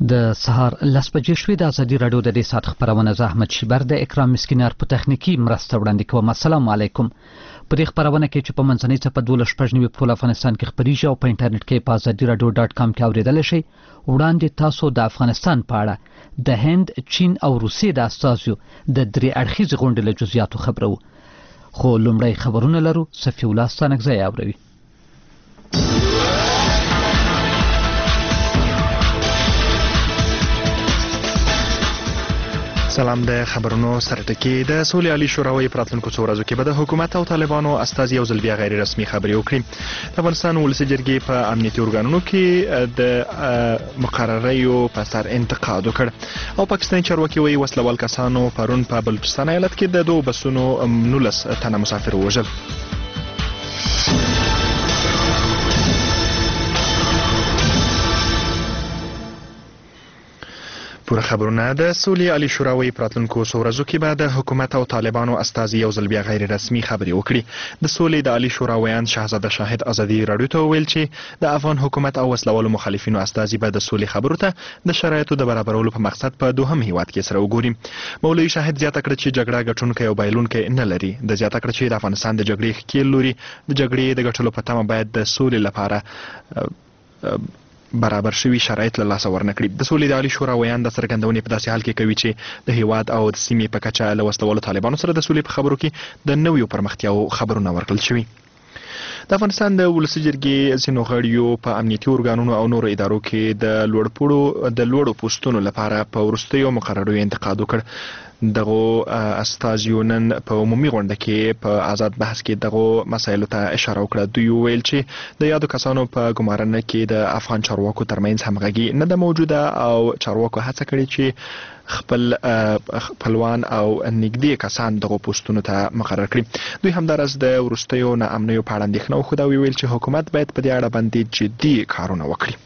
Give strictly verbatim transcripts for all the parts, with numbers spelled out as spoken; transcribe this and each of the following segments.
د سهار لس بجې شوې. د ازادي راډیو د دې ساعت خپرونه زه احمد شیبر د اکرام مسکینار په تخنیکي مرسته وړاندې کوم. السلام علیکم. په دې خپرونه کې چې په منځنۍ څپه دولس شپږ نوي په ټول افغانستان کې خپریږي او په انټرنیټ کې په ازادي راډیو ډاټ کام کې اورېدلی شئ. وړاندې تاسو د افغانستان په اړه د هند، چین او روسیې د استازیو د درې اړخیزې غونډې له جزئیاتو خبرو. خو لومړی خبرونه لرو. صفي الله ستانکزی اوروي. سلام. د خبرونو سره ټکی د سولې عالی شورا په راتلونکو څو ورځو کې به د حکومت او طالبانو استازي یو ځل بیا غیر رسمي خبرې وکړي. د افغانستان ولسي جرګې په امنیتي ارګانونو کې د مقرریو په سر انتقاد وکړ او پاکستاني چارواکي وایي وسلوال کسانو پرون په بلوچستان ایالت کې د دوه بسونو نولس تنه مسافر ووژل. پوره خبرونه د سولې عالی شورا په راتلونکو څو ورځو کې به د حکومت او طالبانو استازي یو ځل بیا غیر رسمي خبرې وکړي. د سولې د عالی شورا ویان شهزاده شاهد ازادي راډیو ته وویل چې د افغان حکومت او وسلوالو مخالفینو استازي به د سولې خبرو ته د شرایطو د برابرولو په مقصد په دوهم هیواد کې سره وګوري. مولوي شاهد زیاته کړه چې جګړه ګټونکی او بایلونکی نه لري. د زیاته کړه چې د افغانستان د جګړې ښکیل لوري د جګړې د ګټلو په تمه باید د سولې لپاره برابر شوي شرایط له لاسه ورنکړي. د سولې د عالی شورا ویان د څرګندونې په داسې حال کې کوي چې د هیواد او د سیمې په کچه له وسلوالو طالبانو سره د سولې په خبرو کې د نویو پرمختیاو خبرونه ورکړل شوي. د افغانستان د ولسي جرګې ځینو غړیو په امنیتي ارګانونو او نورو ادارو کې د لوړپوړو د لوړو پوسټونو لپاره په وروستیو مقرریو انتقاد وکړ. دغه استازیو نن په عمومي غونډه کې په آزاد بحث کې دغه مسایلو ته اشاره وکړه. دوی ویل چې د یادو کسانو په ګمارنه کې د افغان چارواکو ترمنځ همغږي نه ده موجوده او چارواکو هڅه کړې چې خپل خپلوان او نږدې کسان دغه پوسټونو ته مقرر کړي. دوی همدارس د وروستیو ناامنیو په اړه اندېښنه وښوده او ویل چې حکومت باید په دې اړه باندې جدي کارونه وکړي.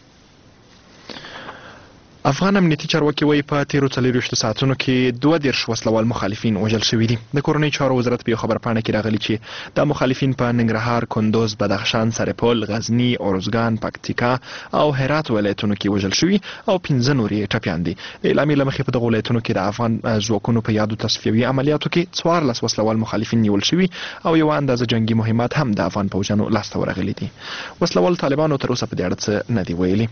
افغان امنیتي چارواکي وایي په تیرو څلورویشتو ساعتونو کې دوه دېرش وسلوال مخالفین وژل شوي دي. د کورنۍ چارو وزارت په یو خبرپاڼه کې راغلي چې دا مخالفین په ننګرهار، کندوز، بدخشان، سرپل، غزني، ارزګان، پکتیکا او هرات ولایتونو کې وژل شوي او پنځه نور یې ټپیان دي. د اعلامیې له مخې په دغو ولایتونو کې د افغان ځواکونو په یادو تصفیوي عملیاتو کې څوارلس وسلوال مخالفین نیول شوي او یو اندازه جنگي مهمات هم د افغان پوځیانو لاسته ورغلي دي. وسلوال طالبانو تر اوسه په دې اړه څه نه دي ویلي.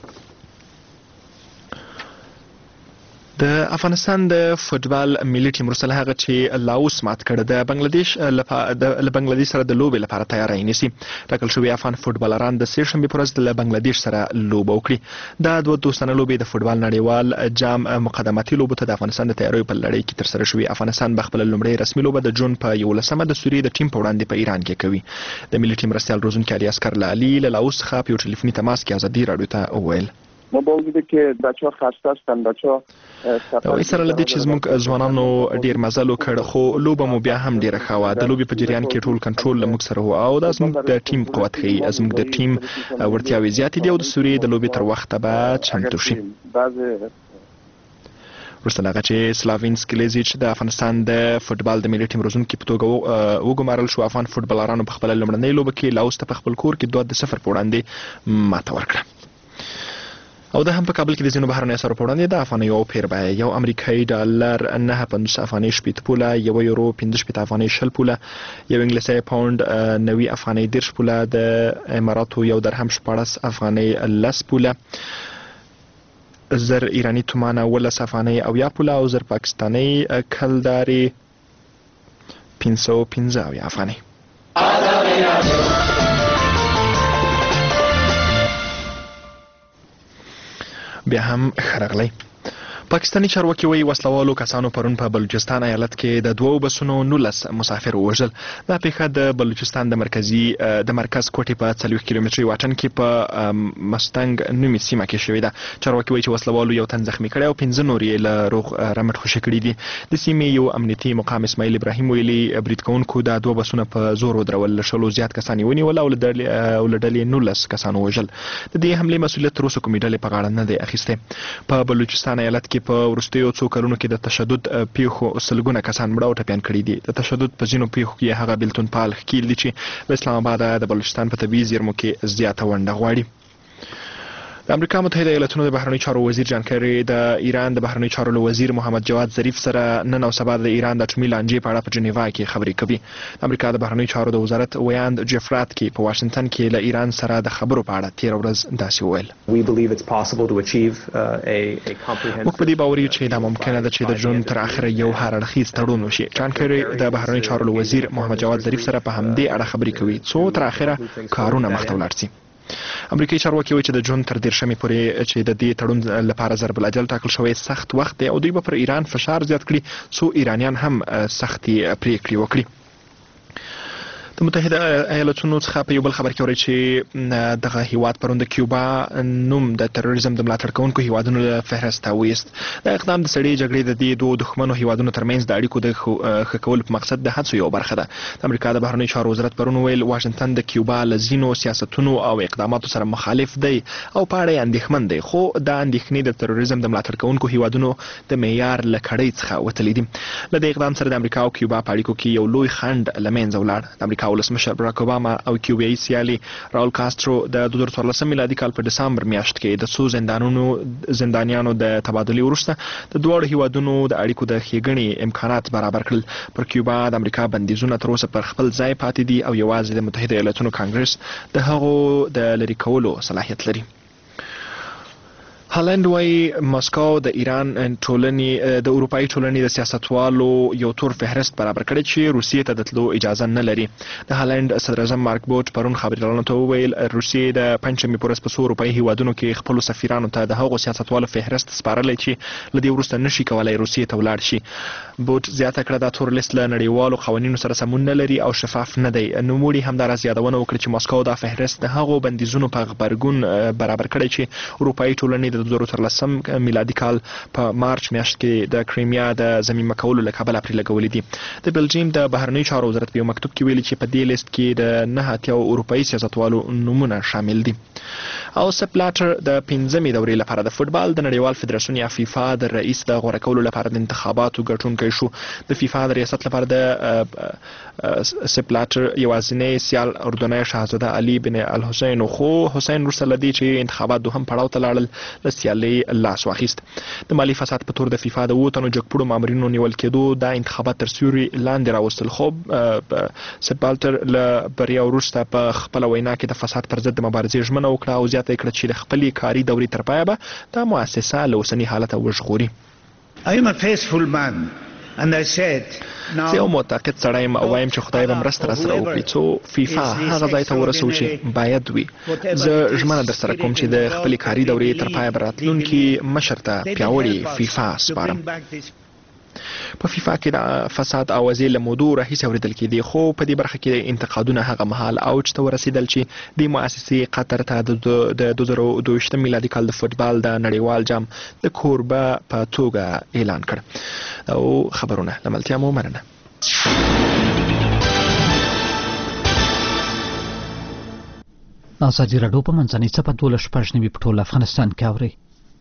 د افغانستان د فوټبال ملي ټیم وروسته له هغه چې لاوس مات کړ د بنگلاديش له بنگلاديش سره د لوبې لپاره تیاری نیسي. ټاکل شوي افغان فوټبالران د سې شنبې په ورځ له بنگلاديش سره لوبه وکړي. دا دوه دوستانه لوبې د فوټبال نړیوال جام مقدماتي لوبو ته د افغانستان د تیاریو په لړۍ کې ترسره شوي. افغانستان به خپله لومړۍ رسمي لوبه د جون په یولسمه د سوریې د ټیم په وړاندې په ایران کې کوي. د ملي ټیم مرستیال روزونکي علي اصغر علي له لاوس څخه په یو ټلیفوني تماس کې ازادي راډیو ته وویل ما با وجودی که بچه‌ها خسته هستن بچه‌ها او سره لدی چې زموږ ځوانانو ډیر مزل وکړ خو لوبه مو بیا هم ډیره ښه وه. د لوبې په جریان کې ټول کنټرول له موږ سره و او دا زموږ د ټیم قوت ښیي. زموږ د ټیم وړتیاوې زیاتې دي او د سوریې د لوبې تر وخته به چمتو شي. وروسته له هغه چې سلاوینس کلیزیچ د افغانستان د فوټبال د ملي ټیم روزونکي په توګه وګمارل شو، افغان فوټبالرانو په خپله لومړنۍ لوبه کې لاوس ته په خپل کور کې دوه د صفر په وړاندې ماته ورکړه. او د هم په کابل کې د ځینو بهرنیو اسعارو په وړاندې د افغانیو پیر بیه یو امریکایي ډالر نهه پنځوس افغانۍ شپېته پوله، یو یورو پنځه شپېته افغانۍ شل پوله، یو انګلیسي پاونډ نوي افغانۍ دېرش پوله، د اماراتو یو درهم شپاړس افغانۍ لس پوله، زر ایرانی تومان اوولس افغانۍ اویا پوله او زر پاکستانۍ کلدارې پنځه سوه پنځه اویا افغانۍ. بیا هم ښه راغلی. پاکستاني چارواکي وایي وسلوالو کسانو پرون په بلوچستان ایالت کې د دوو بسونو نولس مسافر ووژل. دا پیښه د بلوچستان د مرکزي د مرکز کوټې په څلوېښت کیلومتري واټن کې په مستنګ نومي سیمه کې شوې ده. چارواکي وایي چې وسلوالو یو تن زخمي کړی او پنځه نور یې له روغ رمټ خوشي کړي دي. د سیمې یو امنیتي مقام اسماعیل ابراهیم ویلي برید کوونکو دا دوه بسونه په زور ودرول، له شلو زیات کسان یې ونیول او له ډلې نولس کسان ووژل. د دې حملې مسؤلیت تر اوسه کومې ډلې په غاړه نه دی اخیستی. په بلوچستان ایالت کې په وروستیو څو کلونو کې د تشدد پیښو سلګونه کسان مړه او ټپیان کړي دي. د تشدد په ځینو پیښو کې هغه بیلتون پال ښکیل دي چې د اسلام آباد د بلوچستان په طبیعي زیرمو کې زیاته ونډه غواړي. د امریکا متحده ایالاتونو د بهرنی چارو وزیر جان کری د ایران د بهرنی چارو وزیر محمد جواد ظریف سره نن او سبا د ایران د اټومي لانجې په اړه په جنیوا کې خبرې کوي. د امریکا د بهرنی چارو د وزارت ویاند جفرات کې په واشنگټن کې له ایران سره د خبرو په اړه تیر ورځ داسې وویل. موږ په دې باور یو چې دا ممکنه ده چې د جون تر اخره یو هر اړخیز تړون وشي. جان کری د بهرنی چارو وزیر محمد جواد ظریف سره په همدې اړه خبرې کوي څو تر اخره کارونه مخته ولاړ شي. امریکایي چارواکي وایي چې د جون تر دیرشمې پورې چې د دې تړون لپاره ضرب الاجل ټاکل شوی سخت وخت دی او دوی به پر ایران فشار زیات کړي څو ایرانیان هم سختې پریکړې وکړي. د متحده ایالاتونو څخه په یو بل خبر کې اوري چې دغه هیواد پرون د کیوبا نوم د تروریزم د ملاتړ کوونکو هیوادونو له فهرسته وایست. د اقدام د سړې جګړې د دې دوه دښمنو هیوادونو ترمنځ د اړیکو د ښه کولو په مقصد د هڅو یو برخه ده. د امریکا د بهرنی چارو وزارت پرون ویل واشنگټن د کیوبا له ځینو سیاستونو او اقداماتو سره مخالف دی او په اړه اندېښمن دی، خو د اندېښنې د تروریزم د ملاتړ کوونکو هیوادونو د معیار له کړۍ څخه وتلي دي. له دې اقدام سره د امریکا او کیوبا په اړیکو کې یو لوی خنډ له منځه ولاړ. د امریکا ولسمشر براک اوباما او کیوبایي سیالي راول کاسترو د دوه زره څوارلسم میلادي کال په دسمبر میاشت کې د څو زندانونو زندانیانو د تبادلې وروسته د دواړو هیوادونو د اړیکو د ښېګڼې امکانات برابر کړل. پر کیوبا د امریکا بندیزونه تر اوسه پر خپل ځای پاتې دي او یوازې د متحده ایالاتونو کانګرس د هغو د لرې کولو صلاحیت لري. هالند وايي مسکو د ایران ټولنې د اروپאי ټولنې د سیاستوالو یو تور فهرست برابر کړی چې روسیې ته د تلو اجازه نه لري. د هالند صدر اعظم مارک بوټ پرون خبريالانو ته وویل روسیې د پنځمې پورس په څو اروپאי هیوادونو کې خپل سفیرانو ته د هغو سیاستوالو فهرست سپارلی چې لدې وروسته نشي کولای روسیې ته ولاړ شي. بوټ زیاته کړه دا تور لیست له نړیوالو قوانینو سره سمون نه لري او شفاف نه دی. نوموړي همداراز یادونه وکړه چې مسکو دا فهرست د هغو بندیزونو په غبرګون برابر کړی چې اروپאי ټولنې د دوه زره څوارلسم میلادي کال په مارچ میاشت کې د کریمیا د زمینه کولو له کبله پرې لګولې دي. د بلجیم د بهرنی چارو وزارت په یو مکتوب کې ویلي چې په دې لیست کې د نه اتیا اروپאי سیاستوالو نومونه شامل دي. او سپ بلاټر د پنځمې دورې لپاره د فوتبال د نړیوال فدراسیون یا فیفا د رئیس د غوره کولو لپاره د انتخاباتو ګټونکی شو. د فیفا د ریاست لپاره د سپ بلاټر یوازینی سیال اردنی شاهزاده علي بن الحسین خو حسین وروسته له دې چې انتخابات دوهم پړاو ته لاړل له سیالۍ لاس واخیست. د مالی فساد په تور د فیفا د اووه تنو جګپوړو مامورینو نیول کېدو دا انتخابات تر سیوري لاندې راوستل. خو سپ بلاټر له بریا وروسته په خپله وینا کې د فساد پر ضد د مبارزې ژمنه وکړه او زیاته یې کړه چې د خپلې کاري دورې تر پایه به دا مؤسسه له اوسني حالته وژغوري. I am a faithful man. And I said, زه یو معتقد سړی یم او وایم چې خدای به مرسته راسره وکړي څو فیفا هغه ځای ته ورسوو چې باید وي. زه ژمنه درسره کوم چې د خپلې کاري دورې تر پایه به راتلونکي مشر ته پیاوړې فیفا سپارم. په فیفا کې د فساد اوازې له مودو راهیسې اورېدل کېدې، خو په دې برخه کې انتقادونه هغه مهال اوج ته ورسېدل چې دې مؤسسې قطر ته د دوه زره دوه ویشتم میلادي کال د فوټبال د نړیوال جام د کوربه په توګه اعلان کړ. او خبرونه له ملتیا مو مننه. ازادي راډیو په منځنۍ څپه دولس شپږ نوي په ټول افغانستان کې اوري.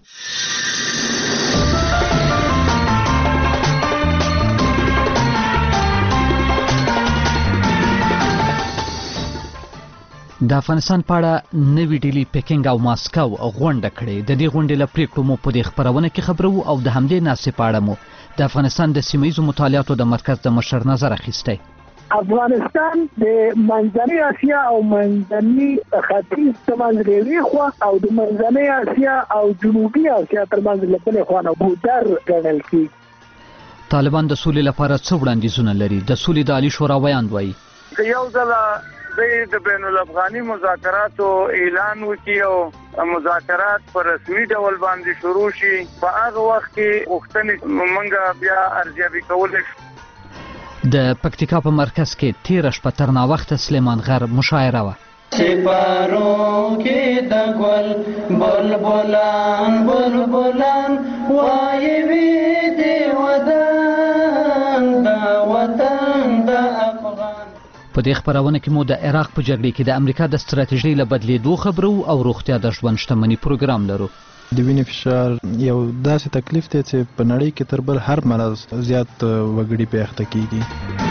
د افغانستان په اړه نوې ډیلي پیکینګ او ماسکو غونډه کړې. د دې غونډې له پریکړو مو په دې خبرونه کې خبرو او د همدې ناستې په اړه مو د افغانستان د سیمه ییزو مطالعاتو د مرکز د مشر نظر اخیستی. افغانستان د منځنۍ اسیا او منځني ختیځ ترمنځ ریوي خوا او د منځنۍ اسیا او جنوبي اسیا ترمنځ له بلې خوا نه بودر ګڼل کېږي. طالبان د سولې لپاره څه وړاندیزونه لري؟ د سولې د عالي شورا ویاند وایي یو ځله د بین الافغاني مذاکراتو اعلان وکړي او مذاکرات په رسمي ډول باندې شروع شي، په هغه وخت کې غوښتنې موږ بیا ارزیابي کولی شو. د پکتیکا په مرکز کې تیره شپه تر ناوخته سلیمان غر مشاعره وه. سپارو کې د ګل بلبلان بلبلان وایي وي دی وطن دا وطن د افغان. په دې خبرونه کې مو د عراق په جګړې کې د امریکا د ستراتیژۍ له بدلیدو خبرو او روغتیا د ژوند شتمنۍ پروګرام لرو. د وینې فشار یو داسې تکلیف دی چې په نړۍ کې تر بل هر مرض زیات وګړي پې اخته کیږي.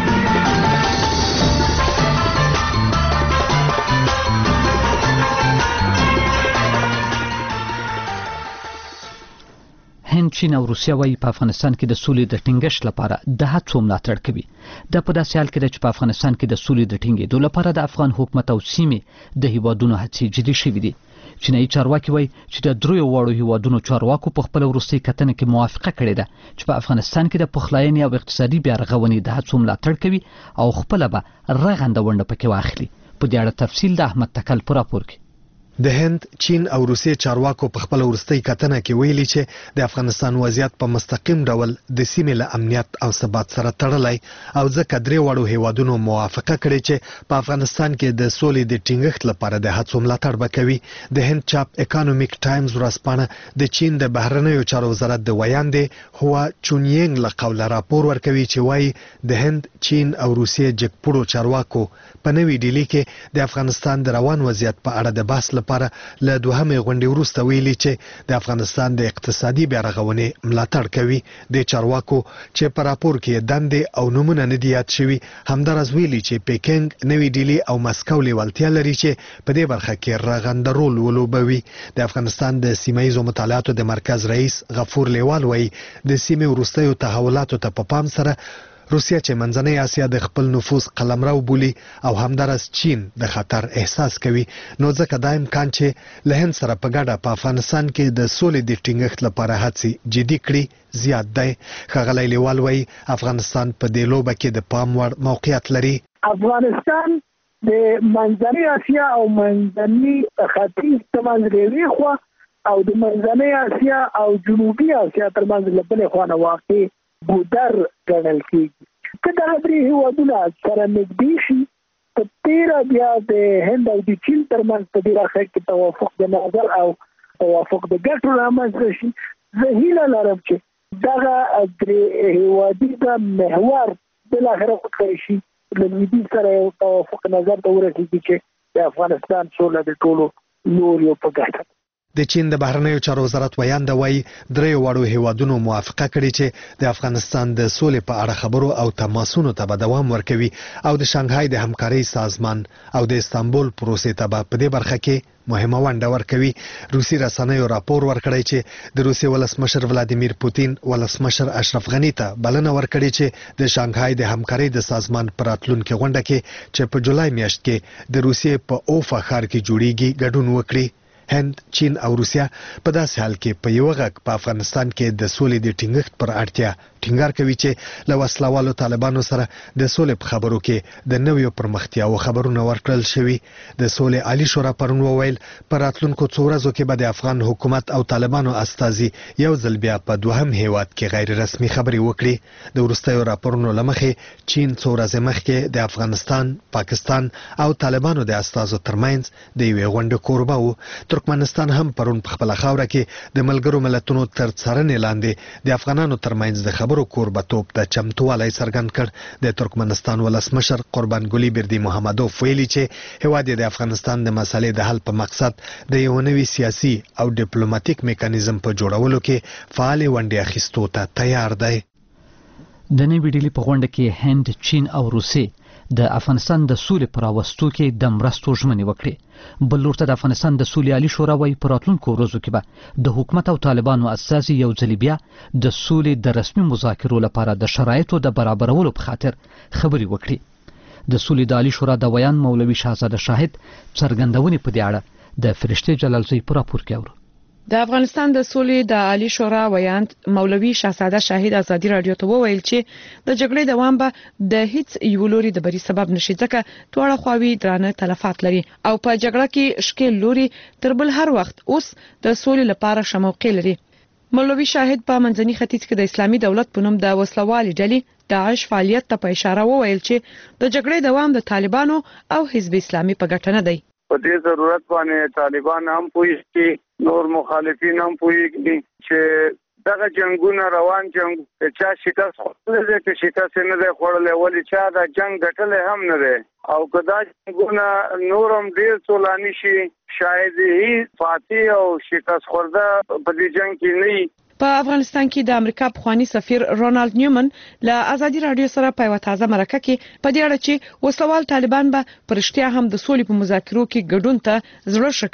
هند، چین او روسیه وايي په افغانستان کې د سولې د ټینګښت لپاره د هڅو ملاتړ کوي. دا په داسې حال کې ده چې په افغانستان کې د سولې د ټینګېدو لپاره د افغان حکومت او سیمې د هیوادونو هڅې جدي شوې دي. چینایي چارواکي وايي چې د دریو واړو هیوادونو چارواکو په خپل وروستۍ کتنه کې موافقه کړې ده چې په افغانستان کې د پخلاینې او اقتصادي بیا رغونې د هڅو ملاتړ کوي او خپل به رغنده ونډه پکې واخلي. په دې اړه تفصیل د احمد تکل پر راپور کې. د هند، چین او روسیې چارواکو په خپل ورستۍ کتنه کې ویلي چې د افغانستان وضعیت په مستقیم ډول د سیمې له امنیت او ثبات سره تړلی او ځکه درې واړو هیوادونو موافقه کړې چې په افغانستان کې د سولې د ټینګښت لپاره د هڅو ملاتړ به کوي. د هند چاپ اکانومیک ټایمز ورځپاڼه د چین د بهرنیو چارو وزارت د ویاندې هوا چونینګ له قوله راپور ورکوي چې وایي د هند، چین او روسیې جګپوړو چارواکو په نوې ډیلي کې د افغانستان د روان وضعیت په اړه د بحث لپاره له دوهمې غونډې وروسته ویلي چې د افغانستان د اقتصادي بیا رغونې ملاتړ کوي. د چارواکو چې په راپور کې دندې او نومونه نه دي یاد شوي همداراز ویلي چې پیکنګ، نوې ډیلي او مسکو لیوالتیا لري چې په دې برخه کې رغنده رول ولوبوي. د افغانستان د سیمه ییزو مطالعاتو د مرکز رئیس غفور لیوال وایي د سیمې وروستیو تحولاتو ته په پام سره روسیه چې منځنۍ اسیا د خپل نفوذ قلمرو بولي او همداراز چین د خطر احساس کوي، نو ځکه دا امکان چې له هند سره په ګډه په افغانستان کې د سولې د ټینګښت لپاره هڅې جدي کړي زیات دی. ښاغلی لیوال وایي افغانستان په دې لوبه کې د پام وړ موقعیت لري. افغانستان د منځنۍ اسیا او منځني ختیځ ترمنځ لوی خوا او د منځنۍ اسیا او جنوبي اسیا ترمنځ له بلې خوا نه واقع بودر ګڼل کېږي. که دغه درې هېوادونه سره نږدې شي په تېره بیا د هند او د چین ترمنځ په دې برخه کې توافق د نظر او توافق د ګټو رامنځته شي. زه هیله لرم چې دغه درې هېوادیز محور بالاخره وکړی شي له لویدیځ سره یو توافق نظر ته ورسېږي چې د افغانستان سوله د ټولو لوریو په ګټه. د چین د بهرنیو چارو وزارت ویانده وایي درې واړو هیوادونو موافقه کړې چې د افغانستان د سولې په اړه خبرو او تماسونو ته به دوام ورکوي او د شانګهای د همکارۍ سازمان او د استانبول پروسې ته به په دې برخه کې مهمه ونډه ورکوي. روسي رسنیو راپور ورکړی چې د روسیې ولسمشر ولادیمیر پوتین ولسمشر اشرف غني ته بلنه ورکړې چې د شانګهای د همکارۍ د سازمان پر راتلونکي غونډه کې چې په جولای میاشت کې د روسیې په اوفا ښار کې جوړیږي ګډون وکړي. هند، چین او روسیه په داسې حال کې په یو غږ په افغانستان کې د سولې د ټینګښت پر اړتیا ټینګار کوي چې له وسلوالو طالبانو سره د سولې په خبرو کې د نویو پرمختیاو خبرونه ورکړل شوي. د سولې عالی شورا پرون وویل په راتلونکو څو ورځو کې به د افغان حکومت او طالبانو استازي یو ځل بیا په دوهم هیواد کې غیر رسمي خبرې وکړي. د وروستیو راپورونو له مخې چین څو ورځې مخکې د افغانستان، پاکستان او طالبانو د استازو ترمنځ د یوې غونډې کوربه و. ترکمنستان هم پرون په خپله خاوره کې د ملګرو ملتونو تر څارنې لاندې د افغانانو ترمنځ د خبرو کوربتوب د چمتووالی څرګند کړ. د ترکمنستان ولسمشر قربان ګلي بردي محمدوف ویلي چې هیواد د افغانستان د مسلې د حل په مقصد د یو نوي سیاسي او ډیپلوماټیک میکانیزم په جوړولو کې فعال ونډې اخیستو ته تیار دی. د نوې ډیلي په غونډه کې هند، چین او روسیې د افغانستان د سولې پر راوستو کې د مرستو ژمنې وکړې. بل لور ته د افغانستان د سولې عالی شورا وايي په راتلونکو ورځو کې به د حکومت او طالبانو استازي یو ځل بیا د سولې د رسمي مذاکرو لپاره د شرایطو د برابرولو په خاطر خبرې وکړي. د سولې د عالی شورا د ویان مولوي شاهزاده شاهد څرګندونې په دې اړه د فرشته جلالزی په راپور کې اورو. د افغانستان د سولې د عالی شورا ویاند مولوي شاهزاده شاهد ازادي رادیو ته وویل چې د جګړې دوام به د هیڅ یو لوري د بری سبب نشي ځکه دواړه خواوې درانه تلفات لري او په جګړه کې شکل لوري تر بل هر وخت اوس د سولې لپاره شموقع لري. مولوي شاهد په منځني ختیځ کې د اسلامي دولت په نوم د وسلوالي ډلې داعش فعالیت ته په اشاره وویل چې د جګړې دوام د طالبانو او حزب اسلامي په ګټه نه دی. په دې ضرورت باندې طالبان هم پوهیږي، نور مخالفین هم پوهیږي چې دغه جنگونه روان جنگ چا شکست خوړلې چې شکست نه دی خوړلې ولې چا دا جنگ ګټلې هم نه دی او کدا جنگونه نورم ډیر ټولانی شي شاید هی فاتح او شکست خورده په دې جنگ کې نه. په افغانستان کې د امریکا پخوانی سفیر رونالد نیومن له ازادي رادیو سره په یو تازه مرکه کې په دې اړه چې وسوال طالبان به پرشتیا هم د سولې په مذاکرو کې ګډون ته زړه شکوي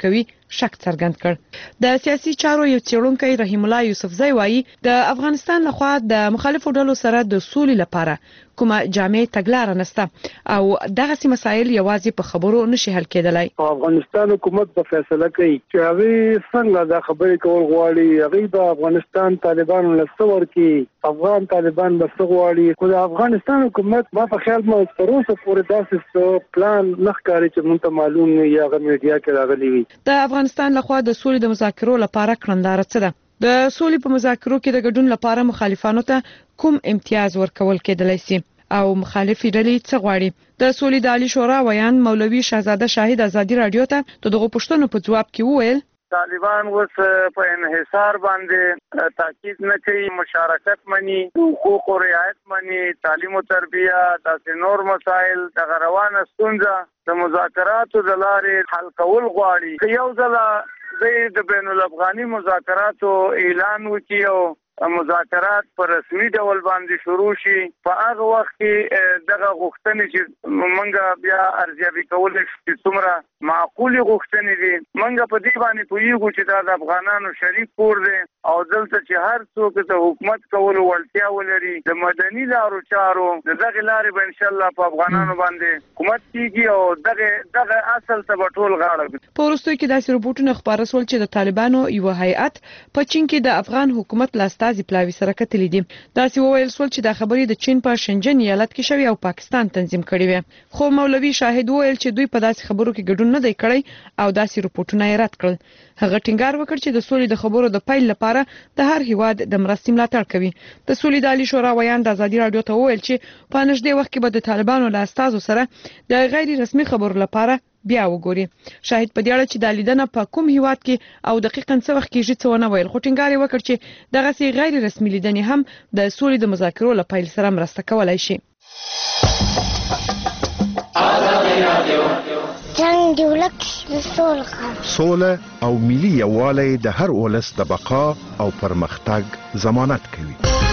شک څرګند کړ. د سیاسي چارو یو څېړونکی رحیم الله یوسفزی وایي د افغانستان لخوا د مخالفو ډلو سره د سولې لپاره کومه جامع تګلاره نشته او دغه مسایل یوازې په خبرو نشي حل کېدلای. افغانستان حکومت په فیصله کوي چې هغه څنګه دا خبرې کول غواړي، هغه د افغانستان طالبانو لستور کې افغان طالبان بسغواړي، خو د افغانستان حکومت ما په خیال ما تروسه پورې داسې پلان نخکاري چې مونږ ته معلوم نه یا غو میډیا کې راغلي وي. د افغانستان لخوا د سولې د مذاکرو لپاره کړنداره څه ده؟ د سولې په مذاکرو کې د ګډون لپاره مخالفانو ته کوم امتیاز ورکول کېدلای شي او مخالفي ډلې څه غواړي؟ د سولې د عالی شورا ویان مولوي شهزاده شاهد ازادي رادیو ته دغه پوښتنو په جواب کې وویل طالبان اوس په انحصار باندې تاکید نه کوي، مشارکت مني، حقوق او رعایت مني، تعلیم او تربیه، تاسو نور مسائل د روانه ستونزه د مذاکراتو د لارې حل کول غواړي. که یو ځل د بین الافغاني مذاکراتو اعلان وکړي او مذاکرات په رسمي ډول باندې شروع شي، په هغه وخت کې دغه غوښتنې چې موږ بیا ارزیابي کولای شو چې څومره معقولې غوښتنې دي. موږ په دې باندې پوهیږو چې دا د افغانانو شریک کور دی او دلته چې هر څوک د حکومت کولو وړتیا ولري د مدني لارو چارو د دغه لارې به ان شاء الله په افغانانو باندې حکومت کیږي او دغه دغه اصل ته به ټول غاړه. په وروستیو کې داسې رپورټونه خپاره شول چې د طالبانو یو هیئت په چین کې د افغان حکومت لاسته ازي پلاوی سره کتلې دي. داسې وویل شول چې دا خبرې د چین په شنجن ایالت کې شوی او پاکستان تنظیم کړی وي. خو مولوي شاهد وویل چې دوی په داسې خبرو کې ګډون نه دی کړی او داسې رپورټونه یې رد کړل. هغه ټینګار وکړ چې د سولې د خبرو د پیل لپاره د هر هیواد د مرستې ملاتړ کوي. د سولې د عالی شورا ویان د ازادي رادیو ته وویل چې په نږدې وخت کې به د طالبانو له استازو سره د غیر رسمي خبرو لپاره بیا وګوري. شاهد په دې اړه چې د لیدنه په کوم هیواد کې او دقیقاً څه وخت کېږي څه ونه ویل، خو ټینګار یې وکړ چې دغه سي غیر رسمي لیدنې هم د سولې د مذاکرو له پیل سره مرسته کولای شي. جنگ دی ولک سوله او ملي یووالی د هر ولس د بقا او پرمختګ ضمانت کوي.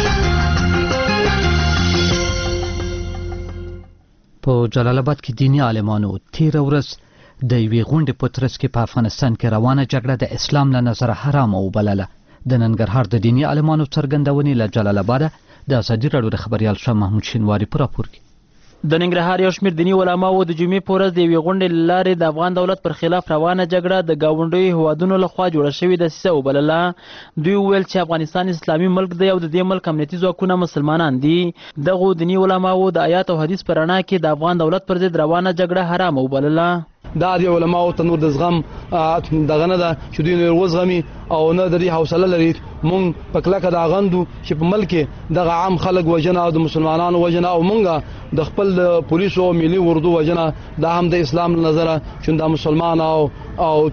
په جلال آباد کې دینی عالمانو تیر ورځ د یوې غونډې په ترڅ کې په افغانستان کې روانه جګړه د اسلام له نظره حرامه وبلله. د ننګرهار د دینی عالمانو څرګندونې له جلال آباد د ازادي راډیو د خبريال شاه محمود شینواری پر راپور کې. د ننګرهار یو شمېر دیني علماو د جمعې په ورځ د یوې غونډې له لارې د افغان دولت پر خلاف روانه جګړه د ګاونډیو هیوادونو لخوا جوړه شوې دسیسه وبلله. دوی وویل چې افغانستان اسلامي ملک دی او د دې ملک امنیتي ځواکونه مسلمانان دي. دغو دیني علماو د آیات او حدیث په رڼا کې د افغان دولت پر ضد روانه جګړه حرامه وبلله. دا د علماو ته نور د زغم دغه نه ده چې دوی نور وزغمي او نه د دې حوصله لري. مونږ په کلکه دا غندو چې په ملک دغه عام خلک وجنه او د مسلمانانو وجنه او مونږ د خپل پولیسو او ملي اردو وجنه دا هم د اسلام نظره چې د مسلمان او او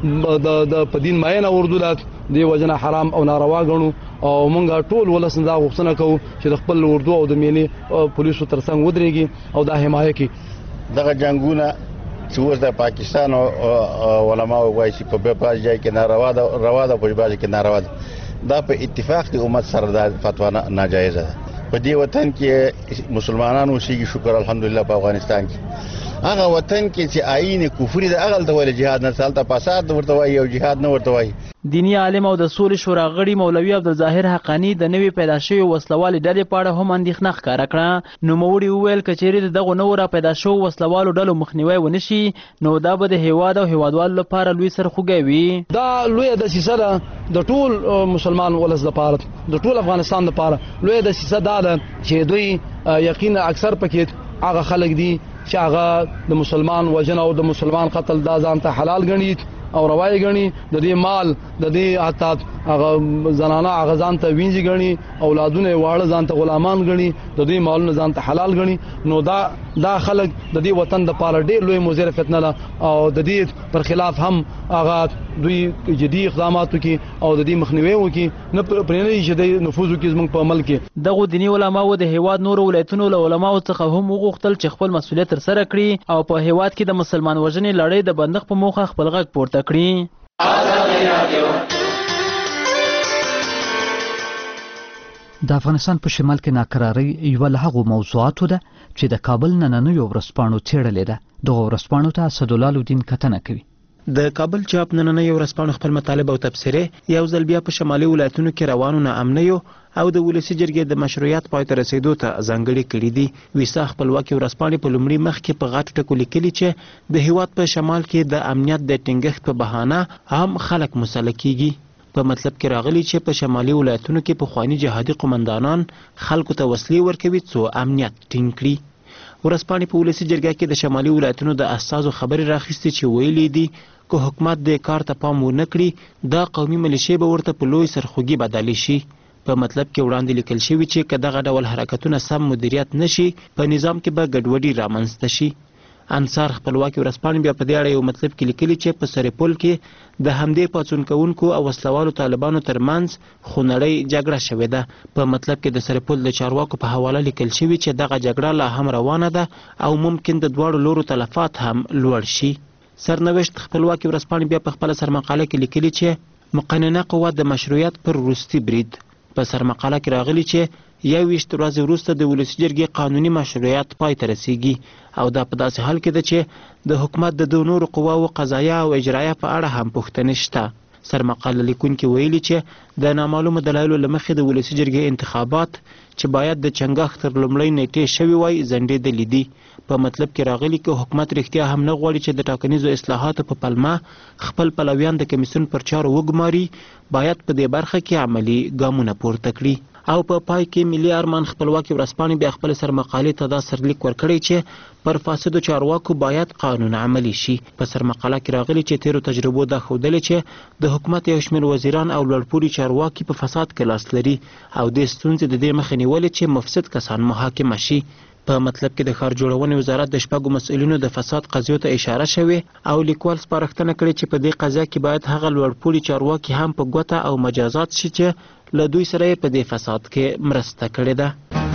د د په دین ماینه اردو لات دی وجنه حرام او ناروا غنو او مونږ ټول ولسن دا غوښتنه کوو چې د خپل اردو او د ملي پولیسو ترڅنګ ودرېږي او دا حمایه کوي. دغه جنگونه چې اوس د پاکستان او علماء وایي چې په بعض ځای کې ناروا ده روا ده په بعض کې ناروا ده. دا په اتفاق د امت سره د فتوا ناجایز ده. په دې وطن کې مسلمانانو اوسېږي شکر الحمدلله. په افغانستان کې هغه وطن کې چې آئین کفري ده هغه ته ویل جهاد نه سالته فساد ورته وایي او جهاد نه ورته وایي. دینی عالم او د سولې شورا غړي مولوي عبدالظاهر حقانی د نوې پیدا شوی وسلوالې ډلې په اړه هم اندېښنه ښکاره کړه. نوموړي وویل که چیرې دغو نوو را پیدا شوو وسلوالو ډلو مخنیوی ونه شي نو دا به د هیواد او هیوادوالو لپاره لوی سرخوږی وي. دا لویه دسیسه ده د ټول مسلمان ولس لپاره، د ټول افغانستان لپاره لویه دسیسه دا ده چې دوی یقینا اکثر پکې هغه خلک دي چې هغه د مسلمان وژنه او د مسلمان قتل دا ځان ته حلال ګڼي او روای غني. د دې مال د دې حتی هغه زنانه هغه ځان ته وینځي غني، اولادونه واړه ځان ته غلامان غني، د دې مالونه ځان ته حلال غني. نو دا دا خلک د دې وطن د پاره ډېر لوی مضر فتنه ده او د دې پر خلاف هم هغه دوی جدي اقدامات وکړي او د دې مخنیوي وکړي، نه پرېنه چې د نفوذ وکړي زموږ په عمل کې. دغه دینی علماو د هیواد نور ولایتونو له علماو څخه هم وغوښتل چې خپل مسؤلیت ترسره کړي او په هیواد کې د مسلمان وژنې لړۍ د بندښت په موخه خپل غږ پورته کړي. د افغانستان په شمال کې ناکراري یو له هغو موضوعاتو ده چې د کابل نننیو ورځپاڼو څېړلې ده. دغه ورځپاڼو ته اسدالله الدین کتنه کوي. د کابل چاپ نننۍ ورځپاڼو خپل مطالب او تبصرې یو ځل بیا په شمالي ولایتونو کې روانو ناامنیو او د ولسي جرګې د مشروعیت پای ته رسیدو ته ځانګړې کړي دي. ویسا خپلواکي ورځپاڼې په لومړي مخ کې په غټو ټکو لیکلي چې د هیواد په شمال کې د امنیت د ټینګښت په بهانه هم خلک مسله کیږي. په مطلب کې راغلي چې په شمالي ولایتونو کې پخواني جهادي قومندانان خلکو ته وسلې ورکوي څو امنیت ټینګ کړي. ورځپاڼې په ولسي جرګه کې د شمالي ولایتونو د استازو خبرې راخیستې چې ویلي دي که حکومت د کار ته پام ونه کړي دا قومي ملیشې به ورته په لوی سرخوږي بدلې شي. په مطلب کې وړاندې لیکل شوي چې که دغه ډول حرکتونه سم مدیریت نشي په نظام کې به ګډوډي رامنځته شي. انصار خپلواکي ورځپاڼې بیا په دې اړه یو مطلب کې لیکلي چې په سرپل کې د همدې پاڅون کوونکو او وسلوالو طالبانو ترمنځ خونړۍ جګړه شوې ده. په مطلب کې د سرپل د چارواکو په حواله لیکل شوي چې دغه جګړه لا هم روانه ده او ممکن د دواړو لورو تلفات هم لوړ شي. سرنوشت خپلواکي ورځپاڼې بیا په خپله سرمقاله کې لیکلي چې مقننه قوه د مشروعیت پر وروستي برید. په سرمقاله کې راغلي چې یو ویشت ورځې وروسته د ولسي جرګې قانوني مشروعیت پای ته رسیږي او دا په داسې حال کې ده چې د حکومت د دوه نورو قواو قضایه او اجرایه په اړه هم پوښتنې شته. سرمقاله لیکونکي ویلي چې د نامعلومو دلایلو له مخې د ولسي جرګې انتخابات چې باید د چنګښ تر لومړۍ نیټې شوي وای ځنډېدلي دي. په مطلب کې راغلي که حکومت رښتیا هم نه غواړي چې د ټاکنیزو اصلاحاتو په پلمه خپل پلویان د کمیسیون پر چارو وګماري باید په دې برخه کې عملي ګامونه پورته کړي. او په پا پای کې ملي ارمان خپلواکي ورځپاڼې بیا خپل سرمقالې ته دا سرلیک ورکړی چې پر فاسدو چارواکو باید قانون عملی شي. په سرمقاله کې راغلي چې تیرو تجربو دا ښودلې چې د حکومت یو شمېر وزیران او لوړپوړي چارواکي په فساد کې لاس لري او دې ستونزې د دې مخه نیولې چې مفسد کسان محاکمه شي. په مطلب کې د ښار جوړونې وزارت د شپږو مسؤلینو د فساد قضیو ته اشاره شوې او لیکوال سپارښتنه کړې چې په دې قضیه کې باید هغه لوړپوړي چارواکي هم په ګوته او مجازات شي چې له دوی سره یې په دې فساد کې مرسته کړې ده.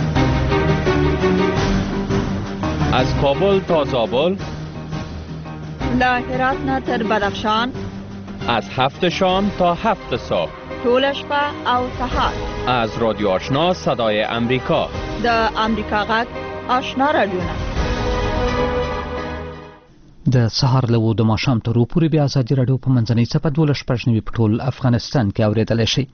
از کابل تا زابل، له هرات نه تر بدخشان، از هفت شام تا هفت صبح، ټوله شپه او سهار، از رادیو آشنا صدای امریکا، د امریکا غږ آشنا رادیوونه. د سهار له د ماښام تر پورې بیا ازادي راډیو په منځنۍ څپه دولس شپږ نوي په ټول افغانستان کې اورېدلی شئ.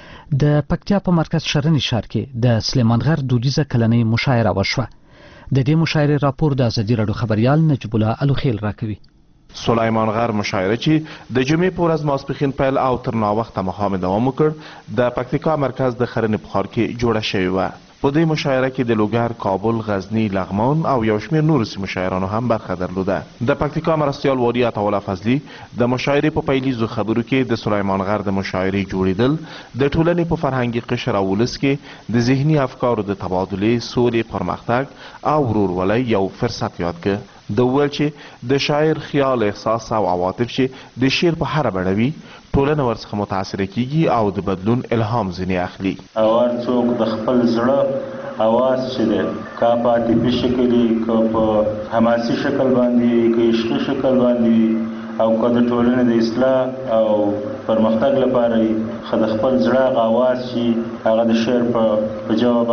د پکتیا په مرکز شرنی ښار کې د سلیمان غر دودیزه کلنۍ مشاعره وشوه. د دې مشاعرې راپور د ازادي راډیو خبریال نجیب الله الوخیل راکوي. سلیمان غر مشاعره چې د جمعې په ورځ ماسپښین پیل او تر ناوخته مخامې دوام وکړ د پکتیکا مرکز د خرنې په ښار کې جوړه شوې وه. په دې مشاعره کې د لوګر، کابل، غزنی، لغمان او یو شمېر نورو سیمو شاعرانو هم برخه درلوده. د پکتیکا مرستیال والي عطاالله فضلي د مشاعرې په پیلیزو خبرو کې د سلیمان غر د مشاعرې جوړېدل د ټولنې په فرهنګي قشر او ولس کې د ذهني افکارو د تبادلې، سولې، پرمختګ او ورورولۍ یو فرصت یاد کړ. د وویل چې د شاعر خیال، احساس او عواطف چې د شعر په هره بڼه وي ټولنه ورڅخه متاثره کیږي او د بدلون الهام ځینې اخلي. او هر څوک د خپل زړه اواز چې دی که په عاطفي شکل وي، که په حماسي شکل باندې وي، که عشقي شکل باندې وي او که د ټولنې د اصلاح او پرمختګ لپاره وي، خو د خپل زړه هغه اواز چې هغه د شعر په جواب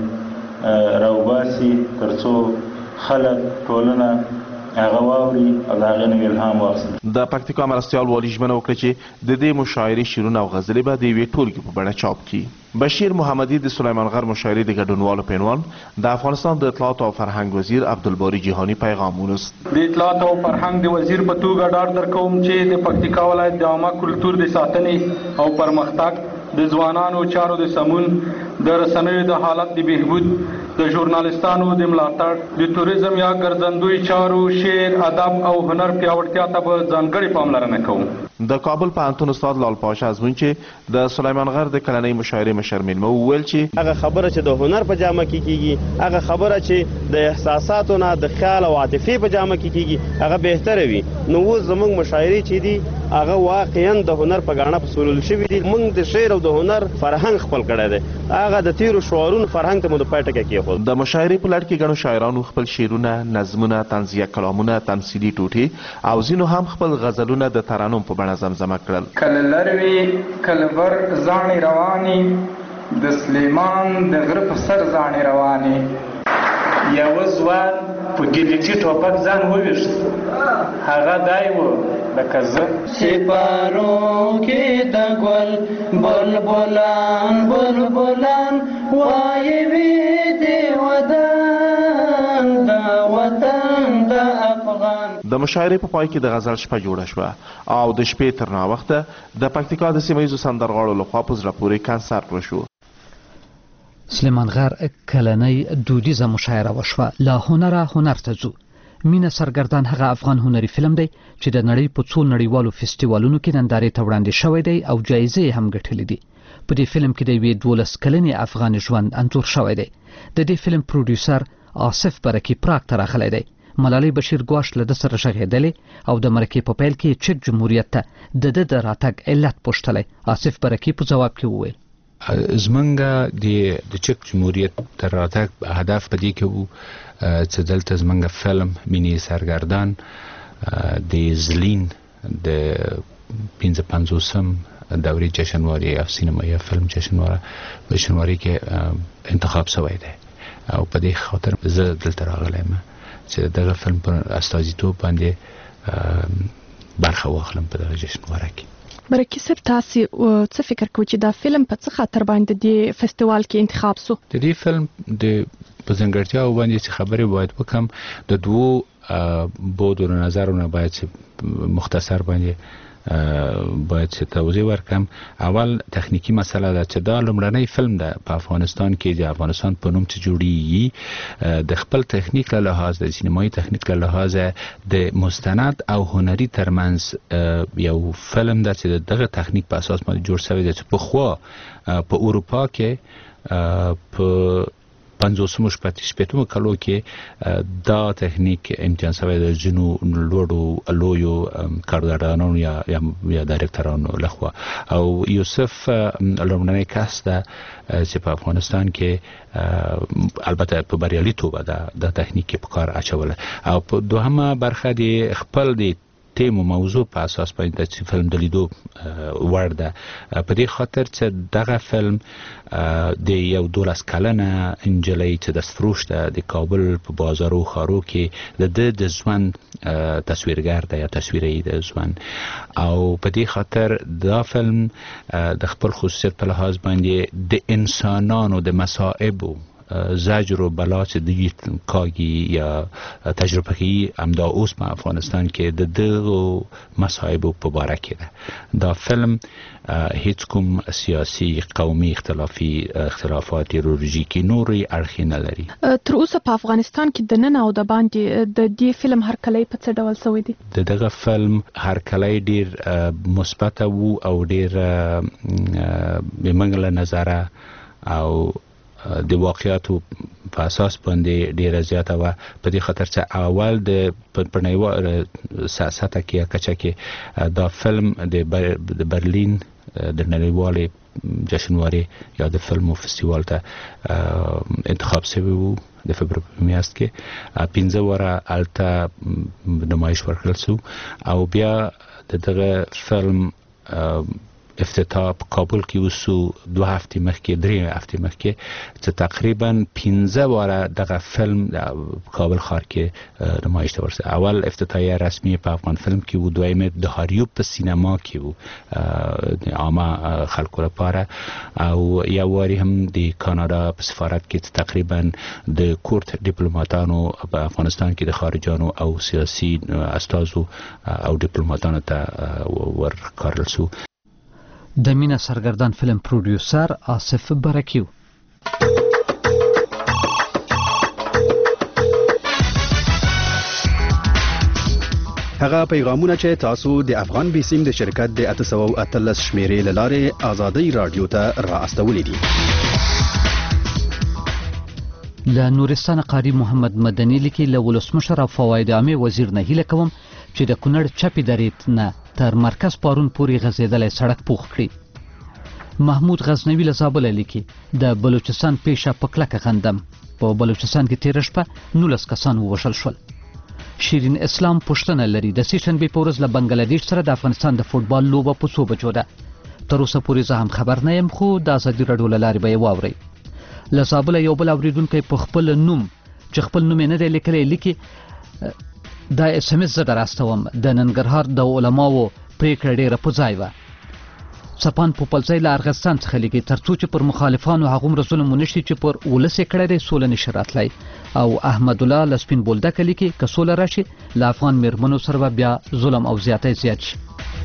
باندې راوباسي تر څو خلک ټولنه هغه واوري او د هغې نه الهام واخلي. د پکتیکا مرستیال والي ژمنه وکړه چې د دې مشاعرې شعرونه او غزلې به د یوې ټولګې په بڼه چاپ کړي. بشیر محمدي د سلیمان غر مشاعرې د ګډونوالو پینوان د افغانستان د اطلاعات او فرهنګ وزیر عبدالباري جهاني پیغام ونوست. د اطلاعات او فرهنګ د وزیر په توګه ډاډ درکوم چې د پکتیکا ولایت د عامه کلتور د ساتنې او پرمختګ، د ځوانانو چارو د سمون، د رسنیو د حالت د بهبود، د ژورنالستانو د ملاتړ، د توریزم یا ګرځندوی چارو، شعر، ادب او هنر پیاوړتیا ته به ځانګړې پاملرنه کوم. د کابل پوهنتون استاد لال پاشا ازمون چې د سلیمان غر د کلنۍ مشاعرې مشر میلمه وویل چې هغه خبره چې د هنر په جامه کې کیږي، هغه خبره چې د احساساتو نه د خیال او عاطفې په جامه کې کیږي، هغه بهتره وي. نو اوس زموږ مشاعرې چې دي هغه واقعا د هنر په ګاڼه پسولل شوي دي. موږ د شعر او د هنر فرهنګ خپل کړی دی، هغه د تیرو شعارونو فرهنګ ته مو د پای ټکی کېښود. د مشاعرې په لړ کې ګڼو شاعرانو خپل شعرونه، نظمونه، طنزیه کلامونه، تمثیلي ټوټې او ځینو هم خپل غزلونه د ترنم په بڼه زمزمه کړل. کله لروي کله ور زاڼې روانې، د سلیمان د غره په سر زاڼې روانې. یوه ځوان په ګلیټي ټوپک ځان وویشت، هغه دای و لکه زه سپارو کې د ګل بلبلان بلبلان وایي وی دی وطن دا وطن د افغان. د مشاعرې په پای کې د غزل شپه جوړه شوه او د شپې تر ناوخته د پکتیکا د سیمه ییزو سندرغاړو لخوا په زړه پورې کنسرت وشو. سلیمان غر کلنۍ دودیزه مشاعره وشوه. لا هنره هنر ته ځو. مینه سرګردان هغه افغان هنري فلم دی چې د نړۍ په څو نړیوالو فستیوالونو کې نندارې ته وړاندې شوی دی او جایزې هم ګټلې دي. په دې فلم کې د یوې دولس کلنې افغان ژوند انځور شوی دی. د دې فلم پروډیوسر آصف برکی پراګ ته راغلی دی. ملالۍ بشیر ګواش له ده سره غږېدلې او د مرکې په پیل کې چک جمهوریت ته د ده د راتګ علت پوښتلی. آصف برکی په جواب کې وویل زمونږ د چک جمهوریت تر راتګ هدف په دې کې وو چې دلته زمونږ فلم مینې سرګردان د زلین د پنځه پنځوسم دورې جشنواري او سینمایي فلم جشنواره جشنواري کې انتخاب شوی دی او په دې خاطر زه دلته راغلی یم چې دغه فلم په استازیتوب باندې برخه واخلم په دغه جشنواره کې. برکی صاحب تاسو څه فکر کوئ چې دا فلم په څه خاطر باندې د فستیوال کې انتخاب سو؟ د دې فلم د په ځانګړتیاو باندې چې خبرې باید وکم د دوو بودو نظرونه باید مختصر باندې باید چې توضیح ورکم. اول تخنیکی مسله ده چې دا لومړنی فلم ده په افغانستان کې د افغانستان په نوم چې جوړیږي د خپل تخنیک له لحاظ د سینمایي تخنیک له لحاظ د مستند او هنري ترمنځ یو فلم ده چې دغه تخنیک په اساس باندې جوړ شوی دی چې په خوا په اروپا کې په پنځوسمو شپږمو کلو کې دا تخنیک امتحان شوی د ځینو لوړو لویو کارګردانانو یا یا ډایرکټرانو لخوا او یوسف لومړنی کس ده چې په افغانستان کې البته په بریالي توګه دا تخنیک په کار اچوله او په دوهمه برخه د خپل د تیم او موضوع په اساس باندې چې فلم د لیدو وړ ده. په دې خاطر چې دغه فلم د یو دولس کلنه نجلۍ چې دستفروش ده د کابل په بازارو ښارو کې د ده د ژوند تصویرګر ده یا تصویري د ژوند او په دې خاطر دا فلم د خپل خصوصیت په لحاظ باندې د انسانانو د مصائب زجر و بلا چې دوی کاږي یا تجربه کوي همدا اوس په افغانستان کې د دغو مصایبو په باره کې ده. دا فلم هیڅ کوم سیاسي قومي اختلافي اختلافات ایدئولوژیکي نوري اړخ نه لري. تر اوسه په افغانستان کې د نن او د باندې د دې فلم هرکلی په څه ډول شوی دی؟ د دغه فلم هرکلی ډیر مثبت وو او ډیر بمنګله نظره او د واقعیاتو په اساس باندې ډیره زیاته وه. په دې خاطر چې اول د په نړیوال سطح کې کچه کې دا فلم د برلین د نړیوالې جشنواري یا د فلمو فستیوال ته انتخاب شوی وو د فبروري په میاشت کې. پنځه واره هلته نمایش ورکړل شو او بیا د دغه فلم افتتاح په کابل کې وسو دوه هفتې مخکې درې هفتې مخکې چې تقریبا پنځه واره دغه فلم په کابل ښار کې نمایش ته ورسېد. اول افتتاحیه رسمي په افغان فلم کې وو، دویمه د هاریوب په سینما کې وو د عامه خلکو لپاره او یو واری هم د کاناډا په سفارت کې تقریبا د کورت ډیپلوماټانو په افغانستان کې د خارجانو او سیاسي استازو او ډیپلوماټانو ته ورکارل شو. د مینه سرګردان فلم پروډیوسر آصف برکیو. هغه پیغامونه چې تاسو د افغان بیسیم د شرکت د اته سوه او اتلس شمیرې له لارې ازادي رادیو ته را استولې دي. له نورستان قاری محمد مدني لیکي له ولسمشر او فواید عامه وزیر نه هیله کوم چې د کونړ چپی درې نه تر مرکز پارون پورې غځېدلی سړک پوخ کړي. محمود غزنوي له زابله لیکي د بلوچستان پیشه په کلکه غندم. په بلوچستان کې تېره شپه نولس کسان ووژل شول. شیرین اسلام پوښتنه لري د سې شنبې په ورځ له بنګلادیش سره د افغانستان د فوټبال لوبه په څو بجو ده؟ تر اوسه پورې زه هم خبر نه یم خو د ازادي راډیو له لارې به یې واورئ. له زابله یو بل اورېدونکی په خپل نوم چې خپل نوم یې نه دی لیکلی لیکي دا اس ام اس زه دراستوم د ننګرهار د علماو پریکړه ډیره په ځای وه. څپان پوپلځی له ارغستان څخه لیکي تر څو چې پر مخالفانو هغومره ظلم ونه شي چې پر ولس یې کړی دی سوله نشي راتلی. او احمد الله له سپین بولدکه لیکي که سوله راشي له افغان میرمنو سره به بیا ظلم او زیاتی زیات شي.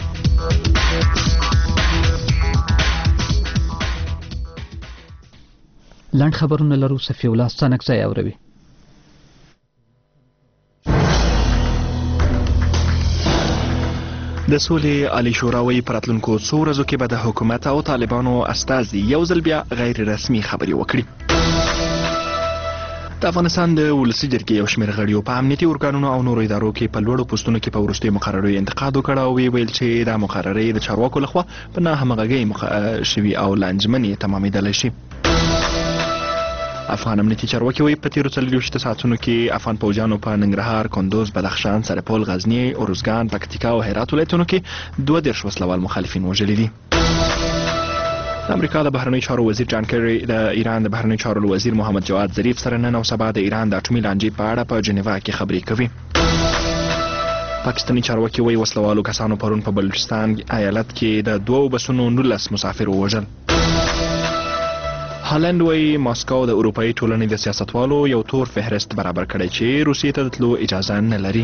لنډ خبرونه لرو. صفی الله ستانکزی اوروي. د سولې عالی شورا وایي په راتلونکو څو ورځو کې به د حکومت او طالبانو استازي یو ځل بیا غیر رسمي خبرې وکړي. د افغانستان د ولسي جرګې یو شمېر غړیو په امنیتي ارګانونو او نورو ادارو کې په لوړو پوستونو کې په وروستیو مقرریو انتقاد وکړ او ویل چې دا مقررې د چارواکو لخوا په ناهمغږۍ مخ شوي او لانجمنې تمامېدلی شي. افغان امنیتي چارواکي وایي په تیرو څلوېښتو ساعتونو کې افغان پوځیانو په ننګرهار، کندوز، بدخشان، سرپل، غزني، ارزګان، پکتیکا او هرات ولایتونو کې دوه دېرش وسلوال مخالفین وژلي دي. د امریکا د بهرنیو چارو وزیر جان کیری د ایران د بهرنیو چارو وزیر محمد جواد ظریف سره نن او سبا د ایران د اټومي لانجې په اړه په جنیوا کې خبرې کوي. پاکستاني چارواکي وایي وسلوالو کسانو پرون په بلوچستان ایالت کې د دوو بسونو نولس مسافر ووژل. هالند وایي ماسکو د اروپایي ټولنې د سیاستوالو یو تور فهرست برابر کړی چې روسیې ته د تلو اجازه نه لري.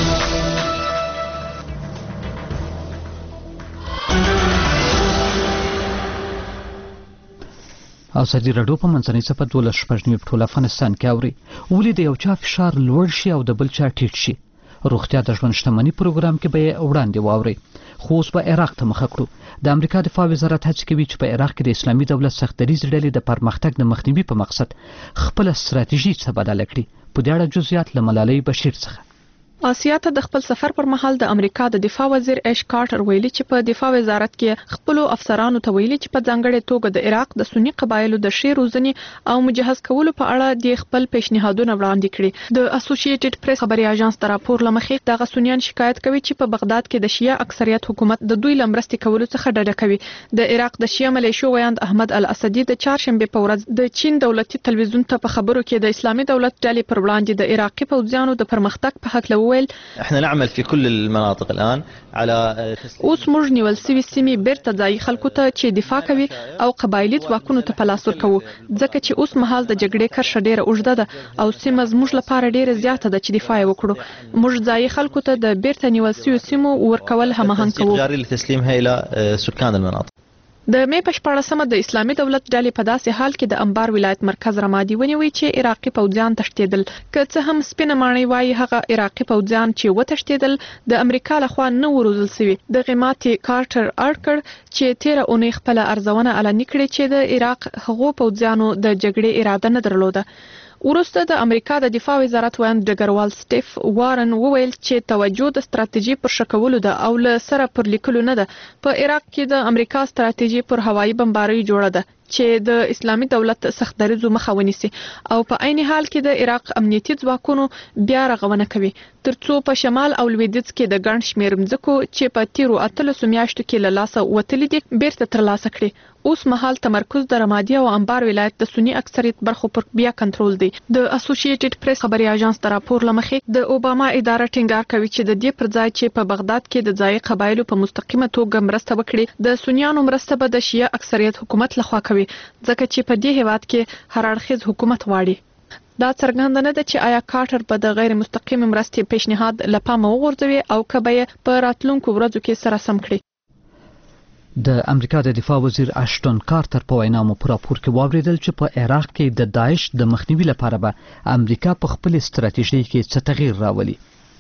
او سدي رادیو په منځنۍ څپه دولس شپږ نیمې په ټول افغانستان کې اوري. ولې د یو چا فشار لوړ شي او د بل چا ټیټ شي. روغتیا د ژوند شتمنۍ پروګرام کې به یې وړاندې واورئ. خو اوس به عراق ته مخه کړو. د امریکا دفاع وزارت هڅه کوي چې په عراق کې د اسلامي دولت سختدریځ ډلې د پرمختګ د مخنیوي په مقصد خپله ستراتیژي څه بدله کړي. په دې اړه جزئیات له ملالۍ بشیر څخه. آسیا ته د خپل سفر پر مهال د امریکا د دفاع وزیر ایش کارټر ویلي چې په دفاع وزارت کې خپل افسرانو ته ویلي چې په ځانګړې توګه د عراق د سنی قبایلو د ښې روزنې او مجهز کولو په اړه د خپل پیشنهادونه وړاندې کړي. د اسوسییټډ پریس خبري اژانس د راپور لمخې د غسونیان شکایت کوي چې په بغداد کې د شیعه اکثریت حکومت د دوی لمرستي کولو څخه ډډه کوي. د عراق د شیعه ملیشو ویاند احمد الاسدي د چهارشنبه په ورځ د چین دولتي تلویزیون ته په خبرو کې د اسلامي دولت ډلې پر وړاندې د عراقي پوځیانو د پرمختګ په حق لویل. احنا نعمل في كل المناطق الان على اوس موږ نیول سوي سیمې بیرته ځای خلکو ته چې دفاع کوي او قبایلی ځواکونو ته په لاس ورکوو ځکه چې اوس مهال د جګړې کرښه ډیره اوږده ده او سیمه زموږ لپاره ډیره زیاته ده چې دفاع وکړو. موږ ځای خلکو ته د بیرته نیول سوي سیمو ورکول هماهنګ کوو. جاري لتسليمها الى سكان المناطق. د مې په شپاړسمه د اسلامي دولت ډلې په داسې حال کې د انبار ولایت مرکز رمادي ونیوي چې عراقي پوځیان تښتېدل. که څه هم سپینه ماڼۍ وایي هغه عراقي پوځیان چې وتښتېدل د امریکا لخوا نه وروزل سوي. د غماتي کارټر اړکړ چې تیره اونۍ خپله ارزونه علني کړې چې د عراق هغو پوځیانو د جګړې اراده نه درلوده. وروسته د امریکا د دفاع وزارت ویاند ډګروال سټیف وارن وویل چې توجه د ستراتیژي پر شکولو ده او له سره پر لیکلو نه ده. په عراق کې د امریکا ستراتیژي پر هوایي بمبارۍ جوړه ده چې د اسلامي دولت سخت دریځو مخه ونیسي او په عین حال کې د عراق امنیتي ځواکونو بیا رغونه کوي ترڅو په شمال او لویدیځ کې د ګڼ شمېر مځکو چې په تیرو اتلسو میاشتو کې له لاسه وتلي دي بیرته ترلاسه کړي. اوس مهال تمرکز د رمادي او انبار ولایت د سنی اکثریت برخو پر بیا کنټرول دی. د اسوسییټډ پریس خبري اژانس د راپور لمخې د اوباما اداره ټینګار کوي چې د دې پر ځای چې په بغداد کې د ځای قبایلو په مستقیمه توګه مرسته وکړي د سنیانو مرسته به د شیعه اکثریت حکومت لخوا کوي ځکه چې په دې هیواد کې هر اړخیز حکومت واړي. دا څرګنده نه ده چې آیا کارټر په د غیر مستقیم مرستې پیشنهاد لپاره وغورځوي او کبه په راتلونکو ورځو کې سره سم کړي. د امریکا د دفاع وزیر اشټون کارټر په وینا مو پر راپور کې واوریدل چې په عراق کې د داعش د مخنیوي لپاره به امریکا په خپل ستراتیژي کې څه تغییر راولي.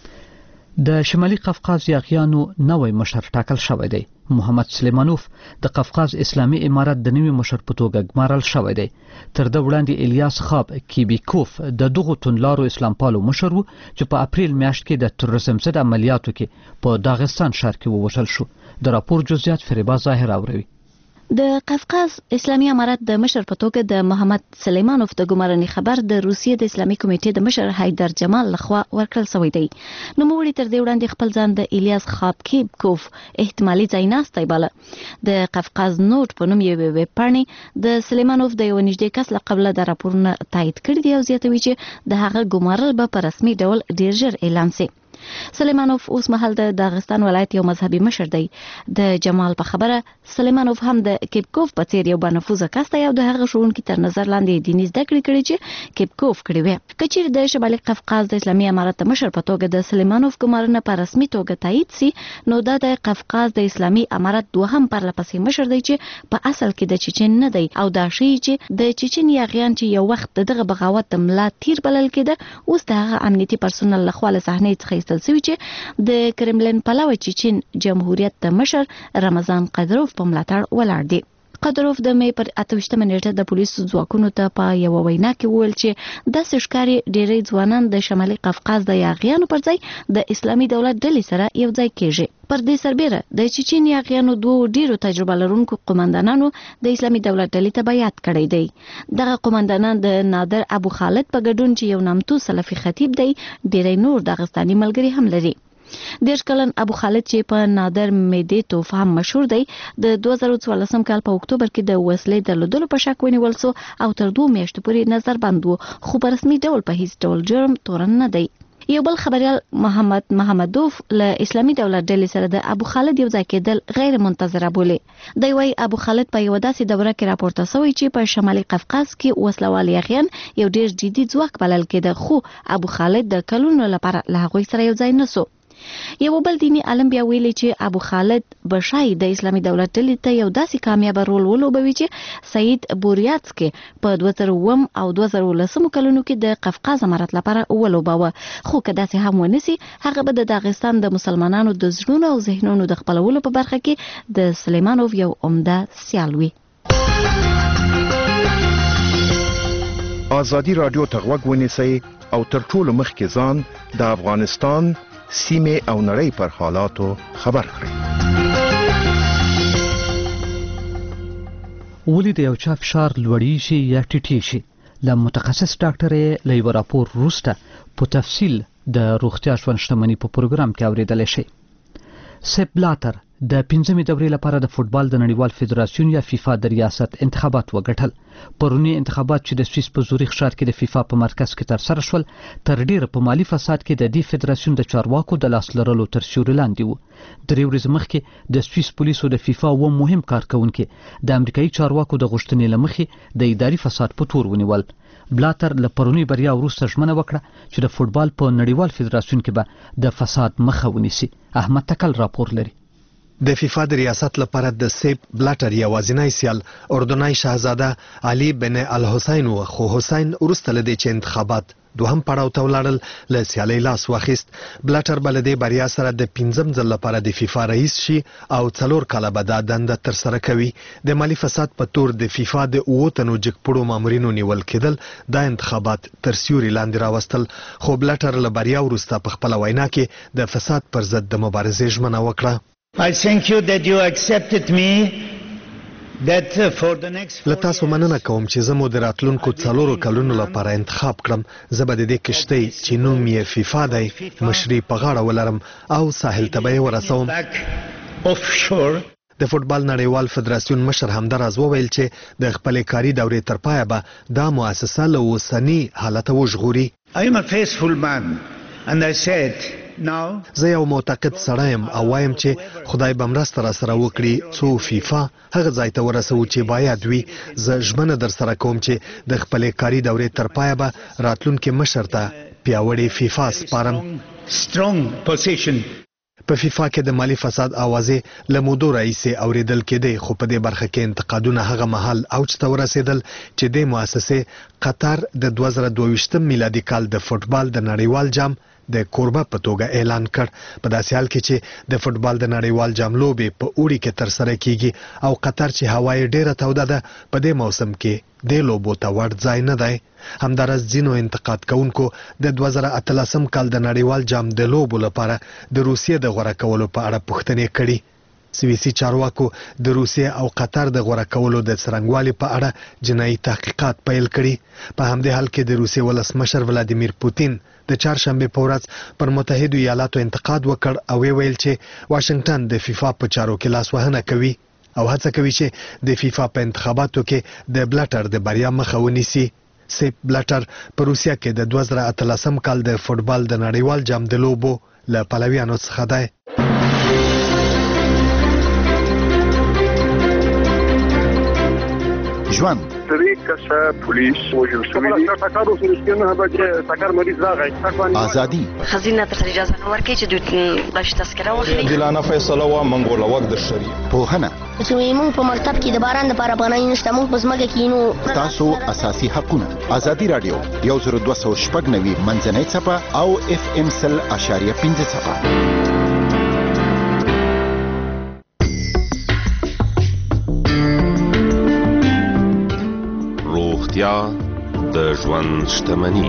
د شمالي قفقاز یاغیانو نوې مشر ټاکل شوی دی. محمد سلیمانوف د قفقاز اسلامي امارت د نوي مشر په توګه ګمارل شوی دی. تر د وړاندې الیاس خاب کیبیکوف د دغو توندلارو اسلام پالو مشر و چې په اپریل میاشت کې د تروریزم ضد عملیاتو کې په داغستان ښار کې ووژل شو. د راپور جزئیات فریبا ظاهر اوروي. د قفقاز اسلامي امارت د مشر په توګه د محمد سلیمانوف د ګمارنې خبر د روسیې د اسلامي کمیټې د مشر حیدر جمال لخوا ورکړل شوی دی. نوموړي تر دې وړاندې خپل ځان د الیاس خابکیبکوف احتمالي ځایناستی باله. د قفقاز نوټ په نوم یوې ویب پاڼې د سلیمانوف د یو نږدې کس له قبله د راپورونه تایید کړي دي او زیاتوي چې د هغه ګمارل به په رسمي ډول ډیر ژر اعلان شي. سلیمانوف اوس مهال د داغستان ولایت یو مذهبي مشر دی. د جمال په خبره سلیمانوف هم د کیپکوف په څیر یو بنفوذه کس دی او د هغه ښوونکي تر نظر لاندې دیني زده کړې کړې چې کیپکوف کړې وې. که چیرې د شمالي قفقاز د اسلامي امارت د مشر په توګه د سلیمانوف ګمارنه په رسمي توګه تایید سي نو دا د قفقاز د اسلامي امارت دوهم پرلپسې مشر دی چې په اصل کې د چچن نه دی او دا شی چې د چچن یاغیان چې یو وخت دغه بغاوت د ملا تیر بلل کېده اوس د هغه امنیتي پرسونل لخوا له صحنې څخه ایستل شوي چې د کرملین پلوه چچن جمهوریت د مشر رمضان قدروف په ملاتړ ولاړ دی. قدروف د مې پر اته ویشتمه نیټه د پولیسو ځواکونو ته په یو وینا کې وویل چې د سشکاري ډېری ځوانان د شمالي قفقاز د یاغیانو پر ځای د اسلامي دولت ډلې سره یو ځای کېږي. پر دې سربېره د چچن یاغیانو دوه ډیرو تجربه لرونکو قومندانانو د اسلامي دولت ډلې ته بیعت کړی دی. دغه قومندانان د نادر ابو خالد په ګډون چې یو نامتو سلفي خطیب دی ډیری نور داغستاني ملګري هم لري. دیرش کلن ابو خالد چې په نادر میدې توف هم مشهور دی د دوه زره څوارلسم کال په اکتوبر کې د وسلې درلودلو په شک ونیول شو او تر دوه میاشتو پورې نظربند و خو په رسمي ډول په هیڅ ډول جرم تورن نه دی. یو بل خبريال محمد محمدوف له اسلامي دولت ډلې سره د ابو خالد یو ځای کېدل غیر منتظره بولي. دی وايي ابو خالد په یو داسې دوره کې راپورته شوی چې په شمالي قفقاز کې وسلوال یاغیان یو ډیر جدي ځواک بلل کېده خو ابو خالد د کلونو لپاره له هغوی سره یو ځای نسو. یو بل دینی عالم بیا ویلي چې ابو خالد بشای د اسلامي دولت ډلې ته یو داسې کامیاب رول ولوبوي چې سعید بوریاتسکي په دوه زره اووه او دوه زره ولسم کلونو کې د قفقاز امارت لپاره ولوباوه خو که داسې هم ونسی هغه به د داغستان د مسلمانانو د زړونو او ذهنونو د خپلولو په برخه کې د سلیمانوف یو عمده سیال وي. آزادی رادیو ته غوږ ونیسئ او تر ټولو مخکې ځان د افغانستان سیمه او نړۍ پر حالاتو خبر کړئ. ولې د یو چا فشار لوړی شي یا ټیټی شي له متخصص ډاکټر یې له یو راپور وروسته په تفصیل د روغتیا ژوند شتمنۍ په پروګرام کې اوریدلی شئ. سیپ بلاتر د پنځمې دورې لپاره د فوتبال د نړیوال فدراسیون یا فیفا د ریاست انتخابات وګټل. پرونی انتخابات چې د سویس په زوریخ ښار کې د فیفا په مرکز کې تر سره شول تر ډیره په مالی فساد کې د دې فدراسیون د چارواکو د لاس لرلو تر سیوري لاندې وو. درې ورځې مخکې د سویس پولیسو د فیفا و مهم کارکونکي د امریکایي چارواکو د غوښتنې لمخې د اداري فساد په تور ونیول. بلاتر له پرونی بریا وروسته ژمنه وکړه چې د فوتبال په نړیوال فدراسیون کې به د فساد مخه ونیسي. احمد تکل راپور لري. د فیفا د ریاست لپاره د سیپ بلاتر یوازینی سیال اردنۍ شاهزاده علي بن الحسین و خو حسین وروسته له دې چې انتخابات دوهم پړاو ته ولاړل له سیالۍ لاس واخیست. بلاتر به له دې بریا سره د پنځم ځل لپاره د فیفا رئیس شي او څلور کاله به دا دنده ترسره کوي. د مالی فساد په تور د فیفا د اووه تنو جګپړو مامورینو نیول کېدل دا انتخابات تر سیوري لاندې راوستل خو بلاتر له بریا وروسته په خپله وینا کې د فساد پر ضد د مبارزې ژمنه وکړه. I thank you that you accepted me that for the next له تاسو مننه کوم چې زه مو د راتلونکو څلورو کلونو لپاره انتخاب کړم. زه به د دې کشتۍ چې نوم یې فیفا دی مشري په غاړه ولرم او ساحل ته به یې ورسوم. د فوتبال نړیوال فدراسیون مشر همداراز وویل چې د خپلې کاري دورې تر پایه به دا مؤسسه له اوسني حالته وژغوري. I am a faithful man and I said زه یو معتقد سړی یم او وایم چې خدای به مرسته را سره وکړي څو فیفا هغه ځای ته ورسوو چې باید وي. زه ژمنه در سره کوم چې د خپلې کاري دورې تر پایه به راتلونکي مشر ته پیاوړې فیفا سپارم. په فیفا کې د مالی فساد اوازې له مودو راهیسې اوریدل کېدې خو په دې برخه کې انتقادونه هغه مهال اوج ته ورسېدل چې دې مؤسسې قطر د دوه زره دوه ویشتم میلادي کال د فوتبال د نړیوال جام د کوربه په توګه اعلان کړ. په داسې حال کې چې د فوتبال د نړیوال جام لوبې په اوړي کې ترسره کیږي او قطر چې هوا یې ډیره توده ده په دې موسم کې د لوبو ته ورته ځای نه دی. همداراز ځینو انتقاد کوونکو د دوه زره اتلسم کال د نړیوال جام د لوبو لپاره د روسیې د غوره کولو په اړه پوښتنې کړي. سویسي چارواکو د روسیې او قطر د غوره کولو د څرنګوالي په اړه جنایي تحقیقات پیل کړي. په همدې حال کې د روسیې ولسمشر ولادیمیر پوتین د چهارشنبه په ورځ پر متحده ایالاتو انتقاد وکړ او ویل چې واشنگټن د فیفا په چارو کې لاسوهنه کوي او هڅه کوي چې د فیفا په انتخاباتو کې د بلاتر د بریا مخه ونیسي. سیپ بلټر په روسیا کې د دوه زره اتلسم کال د فوتبال د نړیوال جام د لوبو له پلویانو څخه دی. ژوند سری کسه پولیس وژل شوی دی. ټاکر اوس رښتینه هغه چې ټاکر مریض راغی. ازادي خزینه ته اجازه نه ورکړي چې دوی داش تذکره واخلي. دلانه فیصله وا منګول وخت د شری پوهنه چې موږ په مکتب کې د باران لپاره پناه نشته، موږ په ځمکه کې نو تاسو اساسي حقونه. ازادي رادیو یو زر دوه سوه شپږ نوي منځنۍ څپه او اف ام سل اشاریه پنځه څپه. روغتیا د ژوند شتمني.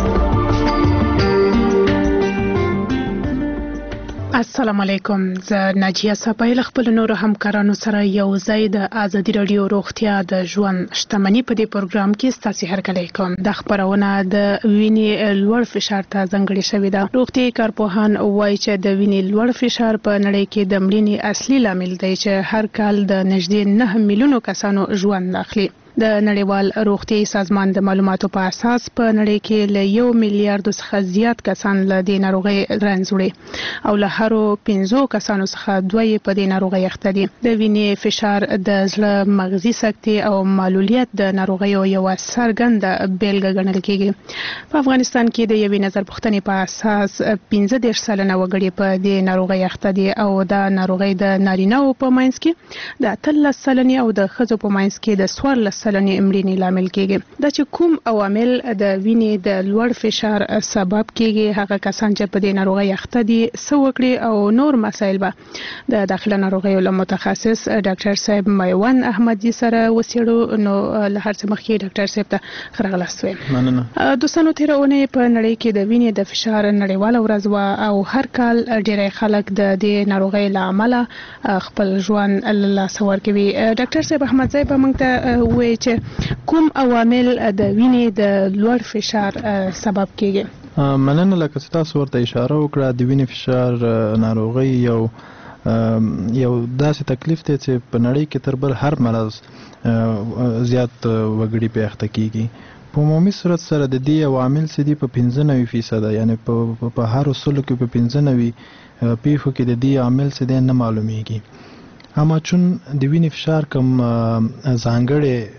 السلام علیکم، زه ناجیه صفایل خپل نور همکارانو سره یو ځای د ازادي رادیو روغتیا د ژوند شتمني په دې پروګرام کې ستاسو هرکلی کوم. د خبرونه د وینې لوړ فشار ته ځانګړې شوې ده. روغتي کارپوهان وایي چې د وینې لوړ فشار په نړۍ کې د مړینې اصلي لامل دی چې هر کال د نږدې نه میلیونو کسانو ژوند اخلي. د نړیوال روغتي سازمان د معلوماتو په اساس په نړۍ کې له یو میلیارډ څخه زیات کسان له دې ناروغۍ رنځ وړي او له هرو پنځو کسانو څخه دوه یې په دې ناروغۍ اخته دي. د وینې فشار د زړه، مغزي سکتې او معلولیت د ناروغیو یوه څرګنده بیلګه ګڼل کېږي. په افغانستان کې د یوې نظر پوښتنې په اساس پنځه دېرش سلنه وګړي په دې ناروغۍ اخته دي او دا ناروغۍ د نارینه‌و په منځ کې د اتلس سلنې او د ښځو په منځ کې د څوارلس سلنې مړینې لامل کېږي. دا چې کوم عوامل د وینې د لوړ فشار سبب کېږي، هغه کسان چې په دې ناروغۍ اخته دي څه وکړي او نور مسایل به د داخله ناروغیو له متخصص ډاکټر صاحب میوند احمدي سره وڅېړو. نو له هر څه مخکې ډاکټر صاحب ته ښه راغلاست وایم. مننه. دوستانو، تېره اونۍ په نړۍ کې د وینې د فشار نړیواله ورځ وه او هر کال ډېری خلک د دې ناروغۍ له امله خپل ژوند له لاسه ورکوي. ډاکټر صاحب احمدزی به موږ ته ووایي چې کوم عوامل د وینې د لوړ فشار سبب کېږي؟ مننه. لکه چې تاسو ورته اشاره وکړه، د وینې فشار ناروغي یو یو داسې تکلیف دی چې په نړۍ کې تر بل هر مرض زیات وګړي په اخته کېږي. په عمومي صورت سره د دې عوامل څه دي په پنځه نوي فیصده، یعنی په هر سلو کې په پنځه نوي پیښو کې د دې عامل څه دی نه معلومیږي. اما چون د وینې فشار کوم ځانګړی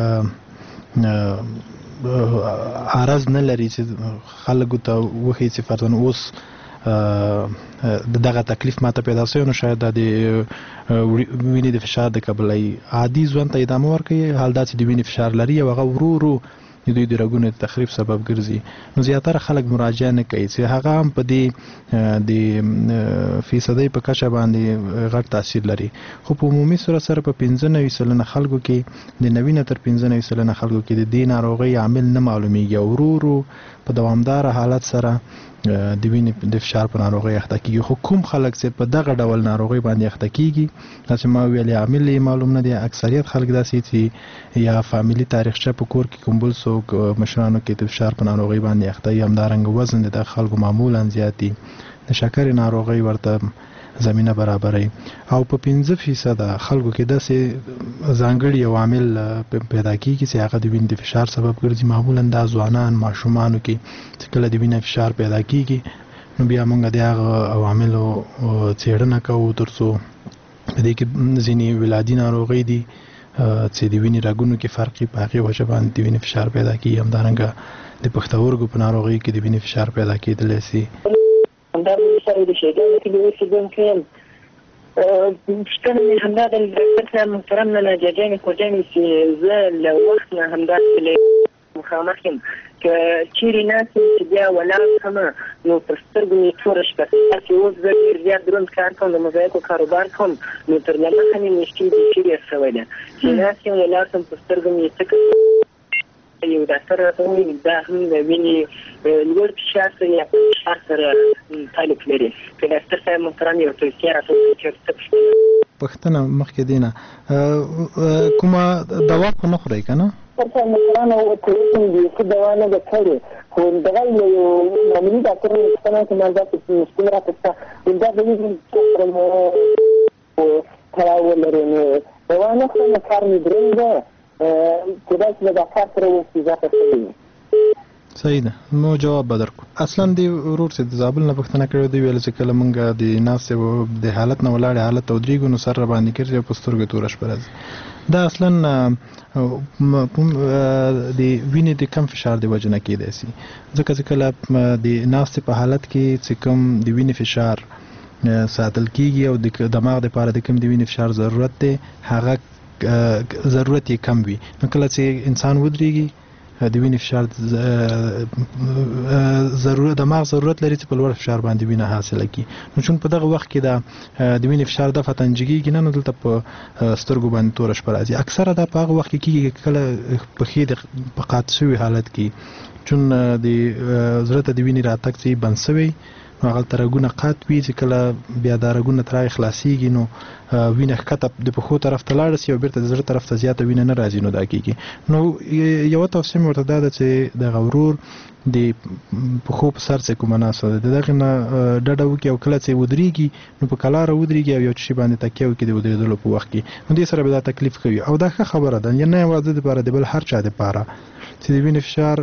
عرض نه لري چې خلکو ته وښیي چې فرضاً اوس دغه تکلیف ماته پیدا شوی، نو شاید د وینې د فشار د کبلۍ عادي ژوند ته ادامه ورکوي. حال دا چې د وینې فشار لري او هغه ورو ورو د دوی د رګونو د تخریب سبب ګرځي، نو زیاتره خلک مراجعه نه کوي چې هغه هم په دې د فیصدۍ په کچه باندې غټ تاثیر لري. خو په عمومي صورت سره په پنځه نوي سلنه خلکو کې د نوي نه تر پنځه نوي سلنه خلکو کې د دې ناروغۍ عامل نه معلومیږي او ورو ورو په دوامداره حالت سره د وینې د فشار په ناروغۍ اخته کېږي. خو کوم خلک چې په دغه ډول ناروغۍ باندې اخته کېږي، داسې ما ویلې عامل یې معلوم نه دی. اکثریت خلک داسې چې یا فامیلي تاریخچه په کور کې کوم بل څوک مشرانو کې د فشار په ناروغۍ باندې اخته وي، همدارنګه وزن د دغه خلکو معمولا زیات دي، د شکرې ناروغۍ ورته زمینه برابري او په پنځه فیصده خلکو کې داسې ځانګړي عوامل پیدا کېږي چې هغه د وینې د فشار سبب ګرځي. معمولا دا ځوانان ماشومانو کې چې کله د وینې فشار پیدا کېږي، نو بیا موږ د هغه عواملو څېړنه کوو تر څو په دې کې ځینې ولادي ناروغۍ دي چې د وینې رګونو کې فرق په هغې وجه باندې د وینې فشار پیدا کېږي. همدارنګه د پښتورګو په ناروغۍ کې د وینې فشار پیدا کېدلی شي. همدا سره د شیګانو کې د اوسېدونکو یم. پوښتنه مې همدا د ډاکټر صاحب محترم نه جاجانې کوجانې چې زه له وخت نه همداسې له مخامخ یم، که چیرې ناست یم چې بیا ولاړ شم نو پر سترګو مې توره شپه چې اوس زه ډېر زیات دروند کار کوم، د موزاییکو کاروبار کوم، نو تر له مخه مې مشکل بیخي ډېر شوی دی چې ناست یم ولاړ شم پر سترګو مې څه یو ډاکټر راته وویل دا هم د وینې لوړ فشار سره یا فشار سره تعلق لري. که ډاکټر صاحب محترم یو توصیه راته وکړي چې څه پوښتنه پوښتنه مخکې دی نه کومه دوا خو نه خورئ که نه؟ ډاکټر صاحب محترم اوس بیخي دوا نه ده کړې، خو دغه یو معمولي ډاکټر مې پوښتنه وکړه، ما داسې مشکل راته شته، دا د وینې سره تړاو ولري، نو دوا نه خورم، کار مې دروند ده کېدای شي د کار سره استضافه شوی صحیح ده. نو جواب به درکړو. اصلا دی ورور چې د زابل نه پوښتنه کړې دی ویل چې کله مونږ د ناستې د حالت نه ولاړې حالت ته ودرېږو نو سر راباندې کېږي او په سترګو توره شپه راځي. دا اصلا د وینې د کم فشار د وجې نه کېدای شي ځکه چې کله د ناستې په حالت کې چې کوم د وینې فشار ساتل کېږي او د دماغ دپاره د کوم د وینې فشار ضرورت دی هغه ضرورت یې کم وي. نو کله چې انسان ودرېږي د وینې فشار ضرورت دماغ ضرورت لري چې په لوړ فشار باندې وینه حاصله کړي. نو چون په دغه وخت کې د د وینې فشار د فتنجګي نه نو دلته په سترګو باندې توره شپه راځي. اکثره دا په هغه وخت کې کېږي کله پښې د په قات شوي حالت کې چون د زړه ته د وینې راتګ چې بند شوی نو هغلته رګونه قات وي چې کله بیا دا رګونه تر هغې خلاصېږي نو وینه ښکته د پښو طرف ته لاړه شي او بېرته د زړه طرف ته زیاته وینه نه راځي نو دا کېږي. نو یوه توصیه مې ورته دا ده چې دغه ورور د پښو په سر چې کومه ناسته ده د دغې نه ډډه وکړي او کله چې ودرېږي نو په کلاره ودرېږي او یو څه شي باندې تکیه وکړي د ودرېدلو په وخت کې نو دې سره به دا تکلیف کوي. او دا ښه خبره ده نه یوازې دپاره د بل هر چا دپاره چې د وینې فشار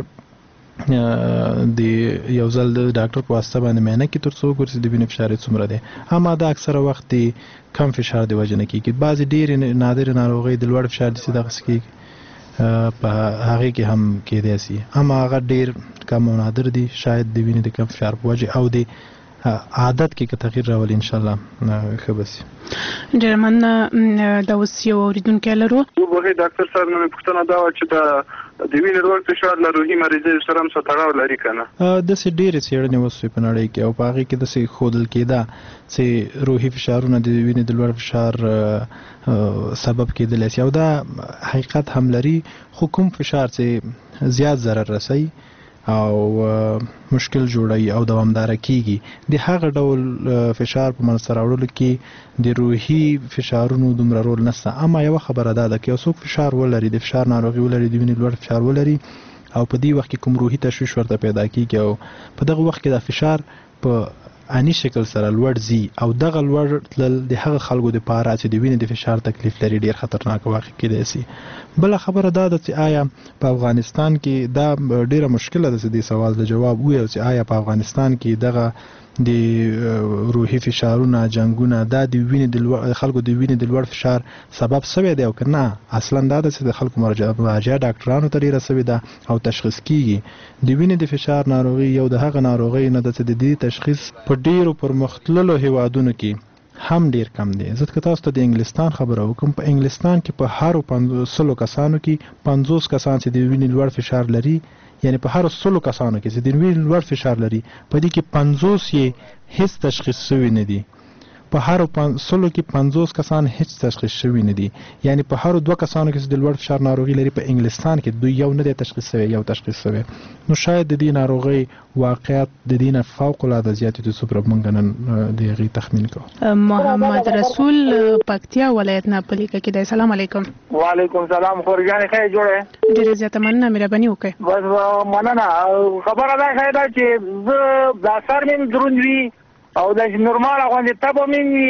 د یو ځل د ډاکټر په واسطه باندې معاینه کې تر څو وګوري چې د وینې فشار یې څومره دی. اما دا اکثره وخت د کم فشار د وجې نه کېږي. بعضې ډېرې نادرې ناروغۍ د لوړ فشار داسې دغسې کېږي په هغې کې هم کېدای شي اما هغه ډېر کم او نادر دي شاید د وینې د کم فشار په وجې او د عادت کې که تغییر راولي انشاءالله ښه به شي. ډېره مننه. دا اوس یو اورېدونکی لرو. وبخښئ ډاکټر صاحب نه مې پوښتنه دا وه چې د د وینې لوړ فشار له روحي مرضیو سره هم څه تړاو لري که نه؟ داسې ډېرې څېړنې وسوې په نړۍ کې او په هغې کې داسې ښودل کېده چې روحي فشارونه د وینې د لوړ فشار سبب کېدلی شي او دا حقیقت هم لري. خو کوم فشار چې زیات ضرر رسوي او مشکل جوړوي او دوامداره کیږي د هغه ډول فشار په منځته راوړلو کې د روحي فشارونو دومره رول نشته. اما یوه خبره دا ده که یو څوک فشار ولري د فشار ناروغي ولري د وینې لوړ فشار ولري او په دې وخت کې کوم روحي تشویش ورته پیدا کیږي او په دغه وخت کې دا فشار په اني شکل سره لوړ ځي او دغه لوړ تلل د هغه خلکو دپاره چې د وینې د فشار تکلیف لري ډېر خطرناک واقع کېدای شي. بله خبره دا ده چې آیا په افغانستان کې دا ډېره مشکله ده چې دې سوال د جواب ووایو چې آیا په افغانستان کې دغه د روحي فشارونه جنګونه دا د وینې د خلکو د وینې د لوړ فشار سبب شوی دی او که نه اصلا دا ده چې د خلکو مراجعه ډاکټرانو ته ډېره شوې ده او تشخیص کیږي. د وینې د فشار ناروغي یو د هغه ناروغۍ نه ده چې د دې تشخیص په ډېرو پرمختللو هیوادونو کې هم ډیر کم دی. زه که تاسو ته د انګلستان خبره وکړم په انګلستان کې په هرو سلو کسانو کې پنځوس کسان چې د وینې لوړ فشار لري یعنی په هر سلو کسانو کې چې د وینې لوړ فشار لري په دې کې پنځوس یې هیڅ تشخیص شوی نه دي. په هر سلو کې پنځوس کسان هیڅ تشخیص شوی نه دي یعنی په هر دوه کسانو کې چې د لوړ فشار ناروغي لري په انګلستان کې دوی یو نه دی تشخیص شوی یو تشخیص شوی. نو شاید د دې ناروغۍ واقعیت د دې نه فوق العاده زیات دي څومره موږ نن د هغې تخمین کوو. محمد رسول پکتیا ولایت نه پلیکه کې دی. السلام علیکم. وعلیکم سلام. خورجانې ښه جوړې؟ ډېره زیاته مننه. مهرباني وکړئ. بس مننه. خبره دا ښه ده چې زه دا سر مې دروند وي او د نورمال غوندې تبه مې وي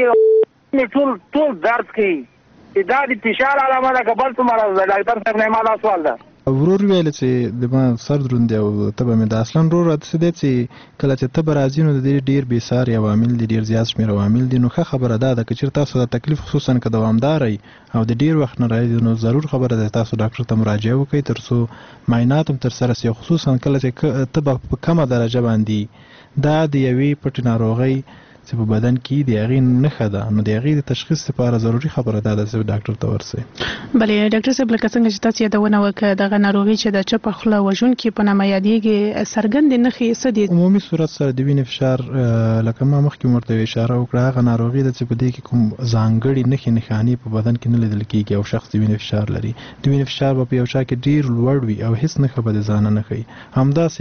ټول ټول درد کوي چې دا د فشار علامه ده که بل څه مرض ده؟ ډاکټر صاحب نه ما دا سوال ده. ورور ویل چې د ما سر دروند دی او تبه مې ده. اصلا ورور راته دی چې کله چې تبه راځي نو د دې ډېر بېساري عوامل دي ډېر زیات شمېر عوامل دي. نو ښه خبره دا ده که چېرې تاسو دا تکلیف خصوصا که دوامداره وي او د ډېر وخت نه راځي نو ضرور خبره ده تاسو ډاکټر ته مراجعه وکړئ تر څو معاینات هم ترسره شي. خصوصا کله چې تبه په کمه درجه باندې دا د یوې پټې ناروغۍ چې په بدن کې د هغې نښه ده نو د هغې د تشخیص لپاره ضروري خبره دا ده چې ډاکټر ته ورسئ. بلې ډاکټر صاحب لکه څنګه چې تاسو یادونه وکړه دغه ناروغي چې د چپه خوله وژونکي په نامه یادېږي څرګندې نښې څه دي؟ عمومي صورت سره د وینې فشار لکه ما مخکې ورته اشاره وکړه هغه ناروغي ده چې په دې کې کوم ځانګړي نښې نښانې په بدن کې نه لیدل کېږي او شخص د وینې فشار لري. د وینې فشار به په یو چا کې ډېر لوړ وي او هېڅ نښه به د ځانه نه ښیي. همداسې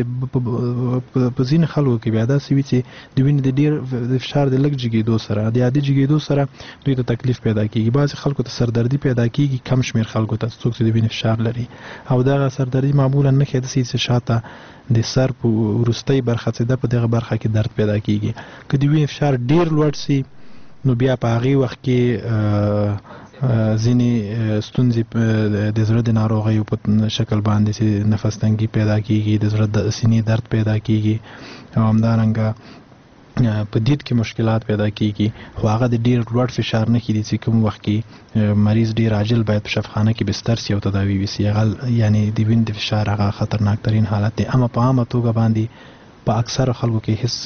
په ځینې خلکو کې بیا داسې وي چې د وینې د ډېر فشار د لږ جګېدو سره د عادي جګېدو سره دوی ته تکلیف پیدا کېږي. بعضې خلکو ته سردردي پیدا کېږي کم شمېر خلکو ته څوک چې د وینې فشار لري او دغه سردردي معمولا نښې داسې چې شاته د سر په وروستۍ برخه چې ده په دغه برخه کې درد پیدا کېږي. که د وینې فشار ډېر لوړ سي نو بیا په هغې وخت کې ځینې ستونزې د زړه د ناروغیو په شکل باندې چې نفس تنګي پیدا کیږي، د زړه د سینې درد پیدا کیږي او همدارنګه په دید کې مشکلات پیدا کیږي. خو هغه د ډیر لوړ فشار نه کیدي چې کوم وخت کې مریض ډیر عاجل باید په شفاخانه کې بستر شي او تداوی وشي. هغه یعنی د وینې د فشار هغه خطرناک ترین حالت دی، اما په عامه توګه باندې په اکثر خلکو کې هیڅ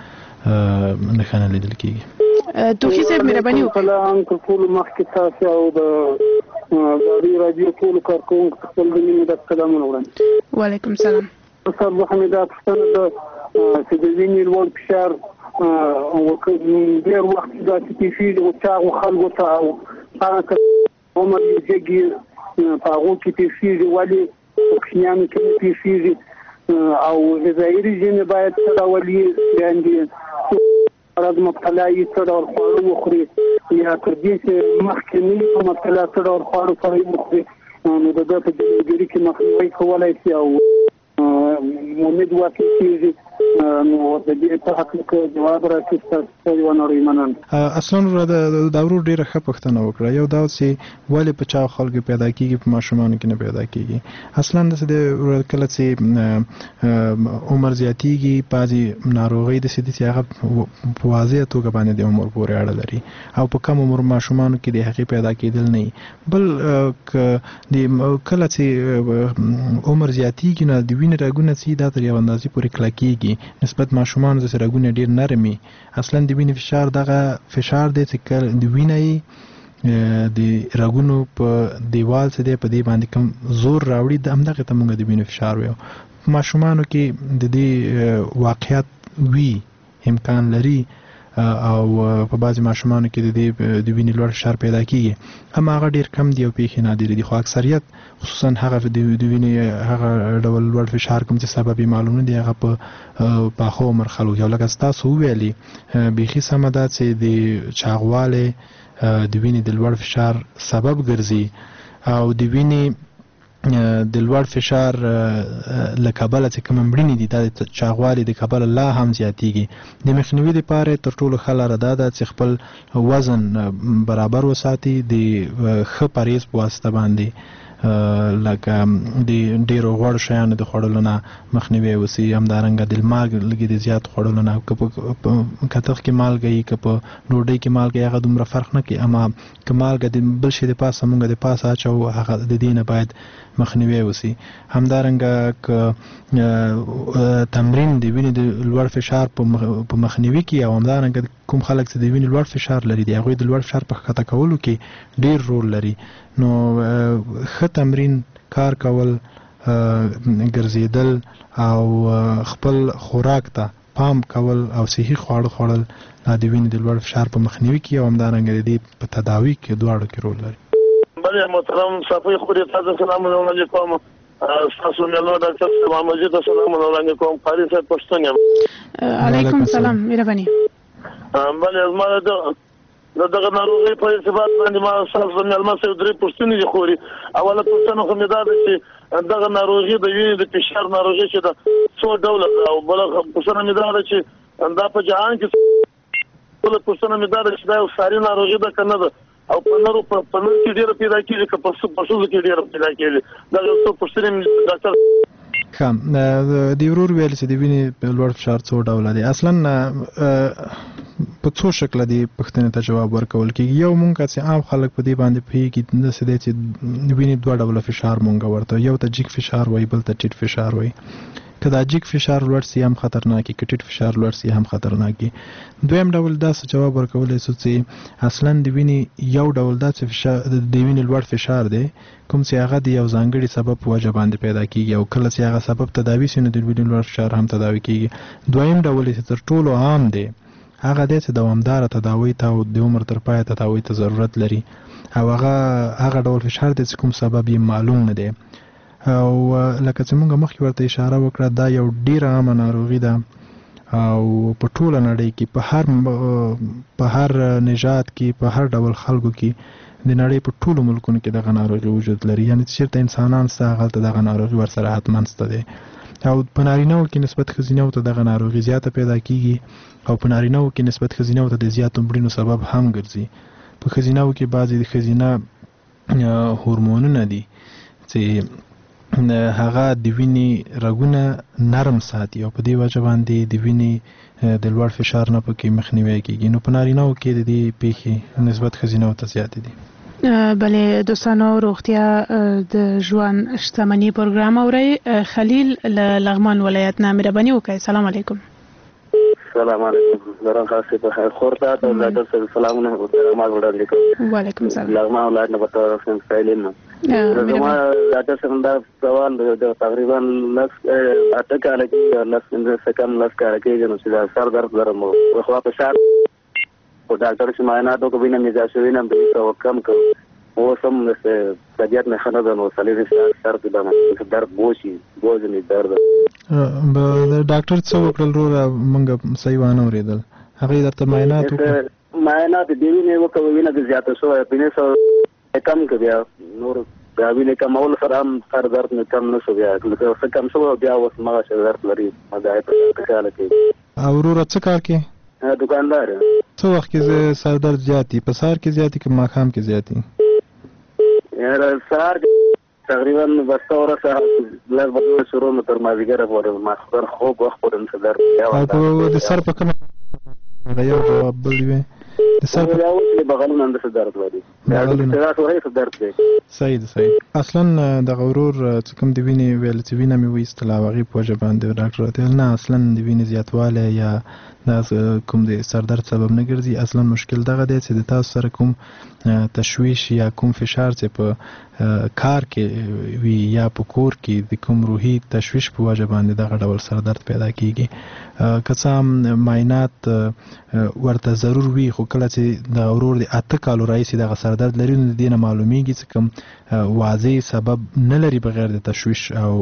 نښانه لیدل کیږي. توخی صاحب مهرباني وکړئ. سلام ټول مخکې تاسو او د ازادي رادیو ټول کارکونکو خپل د مینې د سلامونه وړاندې. وعلیکم سلام. استاد محمد پښتنه د چې د وینې لوړ فشار او ډېر وخت دا چې پیښیږي او چاغو خلکو ته او هغه عمر یې جګي په هغو کې پیښیږي، ولې کوچنیانو کې پیښیږي او غذایي رژیم باید څه ډول یې باندې مرض مبتلا یې څه ډول خواړه وخوري یا تر دې چې مخکې نه وي مبتلا څه ډول خواړه سره وخوري، نو د ده په جلوګیري کې مخنیوی کولی شي او امید واقع کېږي. نو د دې په هکله که جواب راکړي ستاسو یوه نړۍ مننه. اصلا دا ورور ډېره ښه پوښتنه وکړه. یو دا چې ولې په چاغو خلکو پیدا کېږي په ماشومانو کې نه پیدا کېږي. اصلا داسې د کله چې عمر زیاتېږي بعضې ناروغۍ داسې دي چې هغه په واضحه توګه باندې د عمر پورې اړه لري او په کم عمر ماشومانو کې د هغې پیدا کېدل نه وي. بل کله چې عمر زیاتېږي نو د وینې رګونه چې دا تر یو اندازې پورې کلکېږي نسبت ماشومانو چې رګونه ډېر نرم وي. اصلا د وینې فشار دغه فشار دی چې د وینې د رګونو په دیوال څه دی په دې باندې کوم زور راوړي د همدغه ته موږ د وینې فشار وایو. ماشومانو کې د دې واقعیت وي امکان لري او په بعضې ماشومانو کې د دې د وینې لوړ فشار پیدا کیږي، اما هغه ډېر کم دي او پیښې نادرې دي. خو اکثریت خصوصا هغه د وینې هغه ډول لوړ فشار کوم چې سبب یې معلوم نه دی هغه په پاخه عمر خلکو کې او لکه ستاسو وویلې بیخي سمه ده چې د چاغوالی د وینې د لوړ فشار سبب ګرځي او د وینې د لوړ فشار له کبله چې کوم مړینې دي دا د چاغوالي د کبله لا هم زیاتېږي. د مخنیوي لپاره تر ټولو ښه لاره دا ده چې خپل وزن برابر وساتي د ښه پرهیز په واسطه باندې لکه د ډېرو غوړ شیانو د خوړلو نه مخنیوی وسي، همدارنګه د مالګې لږې د زیات خوړلو نه که په کتغ کې مالګه وي که په ډوډۍ کې مالګه هغه دومره فرق نه کوي، اما که مالګه د بل شي د پاسه مونږ د پاسه اچوو هغه د دې نه باید مخنیوی وسي. همدارنګه که تمرین د وینې د لوړ فشار په مخنیوي کې او همدارنګه کوم خلک چې د وینې لوړ فشار لري د هغوی د لوړ فشار په ښکته کولو کې ډېر رول لري. نو ښه تمرین، کار کول، ګرځېدل او خپل خوراک ته پام کول او صحي خواړه خوړل دا د وینې د لوړ فشار په مخنیوي کې او همدارنګه د دې په تداوي کې دواړو کې رول لري. بله محترم صافی خوري تاسو سلام علیکم. تاسو مېلمه ډاکټر صاحب مجید سلام علیکم. قاری صاحب پښتون یم. علیکم السلام مهرباني. بله زما د دغه ناروغۍ په ارتباط باندې ما تاسو مېلمه سره درې پوښتنې دي خوري. اوله پوښتنه خو مې دا ده چې دغه ناروغي د وینې د فشار ناروغي چې ده څو ډوله ده او بله پوښتنه مې دا ده چې دا په جهان کې بله پوښتنه مې دا ده چې دا یو ساري ناروغي ده که نه ده او په نرو په نر کې ډېره پیدا کېږي که په ښځو کې ډېره پیدا کېږي. دا یو څو پوښتنې مې ډاکټر ښه د ورور ویل چې د وینې لوړ فشار څو ډوله دی. اصلا په څو شکله دی پوښتنې ته جواب ورکول کېږي. یو مونږ چې عام خلک په دې باندې پوهېږي داسې دی چې وینې دوه ډوله فشار مونږ ورته یو ته جګ فشار وایي بل ته ټیټ فشار وایي. که دا جګ فشار لوړ سي هم خطرناک وي که ټیټ فشار لوړ سي هم خطرناک وي. دویم ډول داسې جواب ورکولی شو چې اصلا د وینې یو ډول دا چې فشار د وینې لوړ فشار دی کوم چې هغه د یو ځانګړي سبب په وجه باندې پیدا کېږي او کله چې هغه سبب تداوي شي نو د وینې لوړ فشار هم تداوي کېږي. دویم ډول چې تر ټولو عام دی هغه دی چې دوامداره تداوی ته او د عمر تر پایه تداوی ته ضرورت لري او هغه هغه ډول فشار دی چې کوم سبب یې معلوم نه دی. او لکه چې موږ مخکې ورته اشاره وکړه دا یو ډېره عامه ناروغي ده او په ټوله نړۍ کې په هر په هر نژاد کې په هر ډول خلکو کې د نړۍ په ټولو ملکونو کې دغه ناروغي وجود لري. یعنې چې چېرته انسانان شته هغلته دغه ناروغي ورسره حتما شته دی او په نارینهو کې نسبت ښځینهو ته دغه ناروغي زیاته پیدا کېږي او په نارینهو کې نسبت ښځینهو ته د زیاتو مړینو سبب هم ګرځي. په ښځیناو کې بعضې د ښځینه هورمونونه دي چې هغه د وینې رګونه نرم ساتي او په دې وجه باندې د وینې د لوړ فشار نه پکې مخنیوی کیږي. نو په نارینه‌و کې د دې پیښې نسبت ښځینه‌و ته زیاتې دي. بله دوستانو روغتیا د ژوند شتمنۍ پروګرام اورئ. خلیل له لغمان ولایت نه مهرباني وکړئ. سلام علیکم. سلام علیکم. زران خاصه په خیر خور ته د ډاکټر صاحب سلامونه او سلامات وړاندې کوم. وعلیکم السلام. لغمان ولایت نه پته راځم سایلین نو زما ډاکټر صاحب دا سوال د تقریبا لس اته کال کې لس سکم لس کال کې نو چې دا سر درد لرم او خو په شار او ډاکټر چې معاینات وکړ وینم مې ځاسو وینم د کم کو او سم طبیعت نه خنه ده نو سلیری سر کې باندې درد بوشي بوز نه درد به ډاکټر څو وکړل وروره موږ صحیح وانه اوریدل هغه درته معاینات وکړ معاینات دی وینې وکړ وینې د زیاته شو پینې سو کم کړ بیا نور بیا وینې کم اول سره هم سر درد نه کم نه شو بیا لکه څه کم شو بیا اوس ما شه درد لري ما دا په کال کې او وروره څه کار کې دکاندار څو وخت کې سر درد زیاتی په سار کې زیاتی کې ماښام کې زیاتی یار سار تقریبا وسته ورسه لږ بدل شروع نو تر مازیګر پورې ما خبر خوب وخت پورې څه درد او د سر په کوم یو جواب بل وي د سر په یو کې بغلونه اند څه درد وایي بغلونه څه څه درد دی. صحیح ده صحیح. اصلا د غورور چې کوم د وینې ویل چې وینه مې وېستله هغې په وجه باندې ډاکټر راته ویل نه اصلا د وینې زیاتوالی یا دا کوم د سر درد سبب نه ګرځي. اصلا مشکل دغه دی چې د تاسو سره کوم تشویش یا کوم فشار چې په کار کې وي یا په کور کې د کوم روحي تشویش په وجه باندې دغه ډول سر درد پیدا کیږي. که څه هم معاینات ورته ضرور وي خو کله چې د غورور د اته کالو راهیسې دغه سر درد لري نو د دې نه معلومیږي چې کوم واضح سبب نه لري بغیر د تشویش او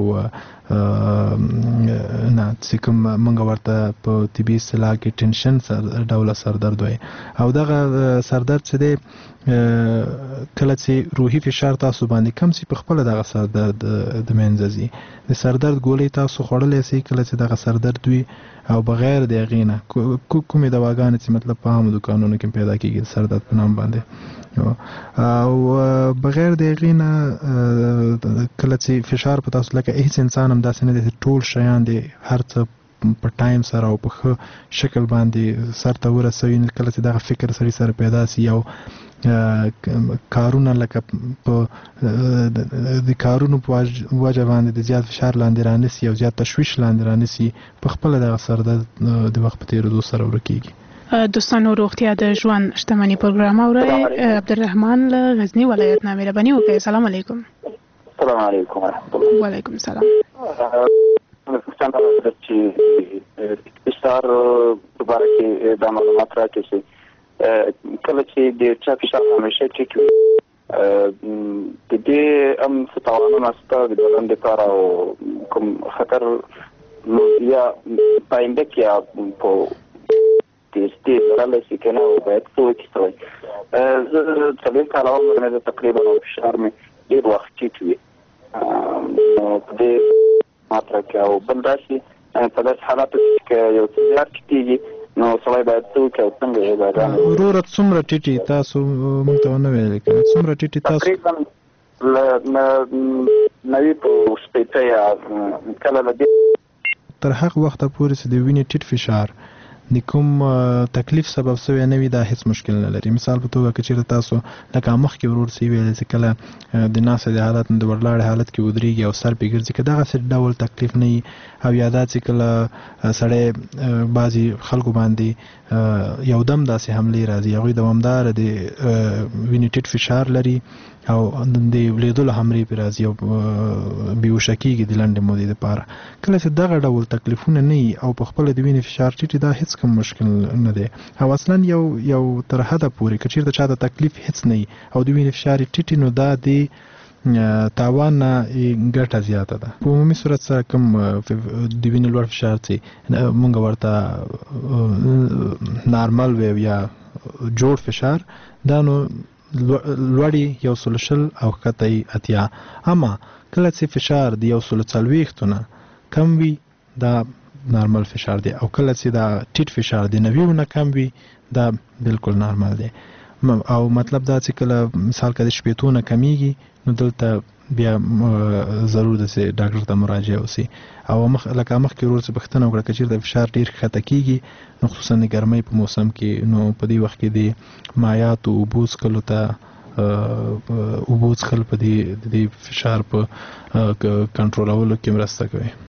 نه چې کوم موږ ورته په طبي اصطلاح کې ټینشن ډوله سر درد وایي. او دغه سر درد چې دی کله چې روحي فشار تاسو باندې کم سي په خپل دغه سر درد د منځه ځي. د سر درد ګولۍ تاسو خوړلی سئ کله چې دغه سر درد وي او بغیر د هغې نه کومې دواګانې چې مطلب په عامو دوکانونو کې پیدا کېږي د سر درد په نام باندې او بغیر د هغې نه کله چې فشار په تاسو لکه هیڅ انسان هم داسې نه دی ټول شیان دی هر څه په ټایم سره او په ښه شکل باندې سر ته ورسوي کله چې دغه فکر سړي سره پیدا سي او کارونه لکه په د کارونو په وجه باندې د زیات فشار لاندې رانیسي او زیات تشویش لاندې رانیسي په خپله دغه سر درد د وخت په تېرېدو سره ورکېږي. دوستانو روغتیا د ژوند شتمنۍ پروګرام اورئ. عبدالرحمن له غزني ولایت نه مهرباني وکړئ. سلام علیکم. سلام علیکم ورحمت الله. وعلیکم السلام. چې فشار دوباره کې دا معلومات راکړي چې کله چې د چا فشار همیشه ټیټ وي د دې هم څه تاوانونه شته د بدن دپاره او کوم خطر یا په آینده کې په تېزتېز لرلی شي که نه باید څه وکړي. زه څلوېښت کاله عمر مې ده تقریبا او فشار مې ډېر وخت ټیټ وي نو په دې ماته راکړي او بل داسې په داسې حالاتو کې که یو څه زیات کېږي نو سړی باید څه وکړي او څنګه یې باید وروره څومره ټیټې تاسو موږ ته ونه ویلې که څومره ټیټې تاسو تقریبا له نوي په شپېته یا کله له دې تر هغه وخته پورې چې د وینې ټیټ فشار د کوم تکلیف سبب شوی نه وي دا هیڅ مشکل نه لري. مثال په توګه که چېرته تاسو لکه مخکې ورور څه ویلې چې کله د ناسې د حالت نه د وړلاړې حالت کې ودرېږي او سر پرې ګرځي که دغسې ډول تکلیف نه وي او یا دا چې کله سړی بعضې خلکو باندې یو دم داسې حملې راځي هغوی دوامداره د وینې ټیټ فشار لري او د ولیدلو حملې پرې راځي او بېهوشه کېږي د لنډې مودې دپاره. کله چې دغه ډول تکلیفونه نه وي او په خپله د وینې فشار ټیټ دا هېڅ کوم مشکل نه دی او اصلا یو یو تر حده پورې که چېرته چا ته تکلیف هېڅ نه وي او د وینې فشار یې ټیټ نو دا د تاوان نه ګټه زیاته ده. په عمومي صورت سره کوم د وینې لوړ فشار چې موږ ورته نارمل ویو یا جوړ فشار دا نو لوړی یو سل شل او ښکته اتیا اما کله چې فشار د یو سل څلوېښتو نه کم وي دا نارمل فشار دی او کله چې دا ټیټ فشار د نویو نه کم وي دا بالکل نارمل دی. او مطلب دا چې کله مثال کده شپېتونه کمیږي نو دلته بیا ضرور ده چې ډاکټر ته مراجعه وسی او مخ لکه مخ کې ورور څه بختنه وکړه چې د فشار ډیر خطه کیږي نو خصوصا د ګرمۍ په موسم کې نو په دې وخت کې د مایات او بوز کلو ته او بوز خل په دې د فشار په کنټرولولو کې مرسته کوي.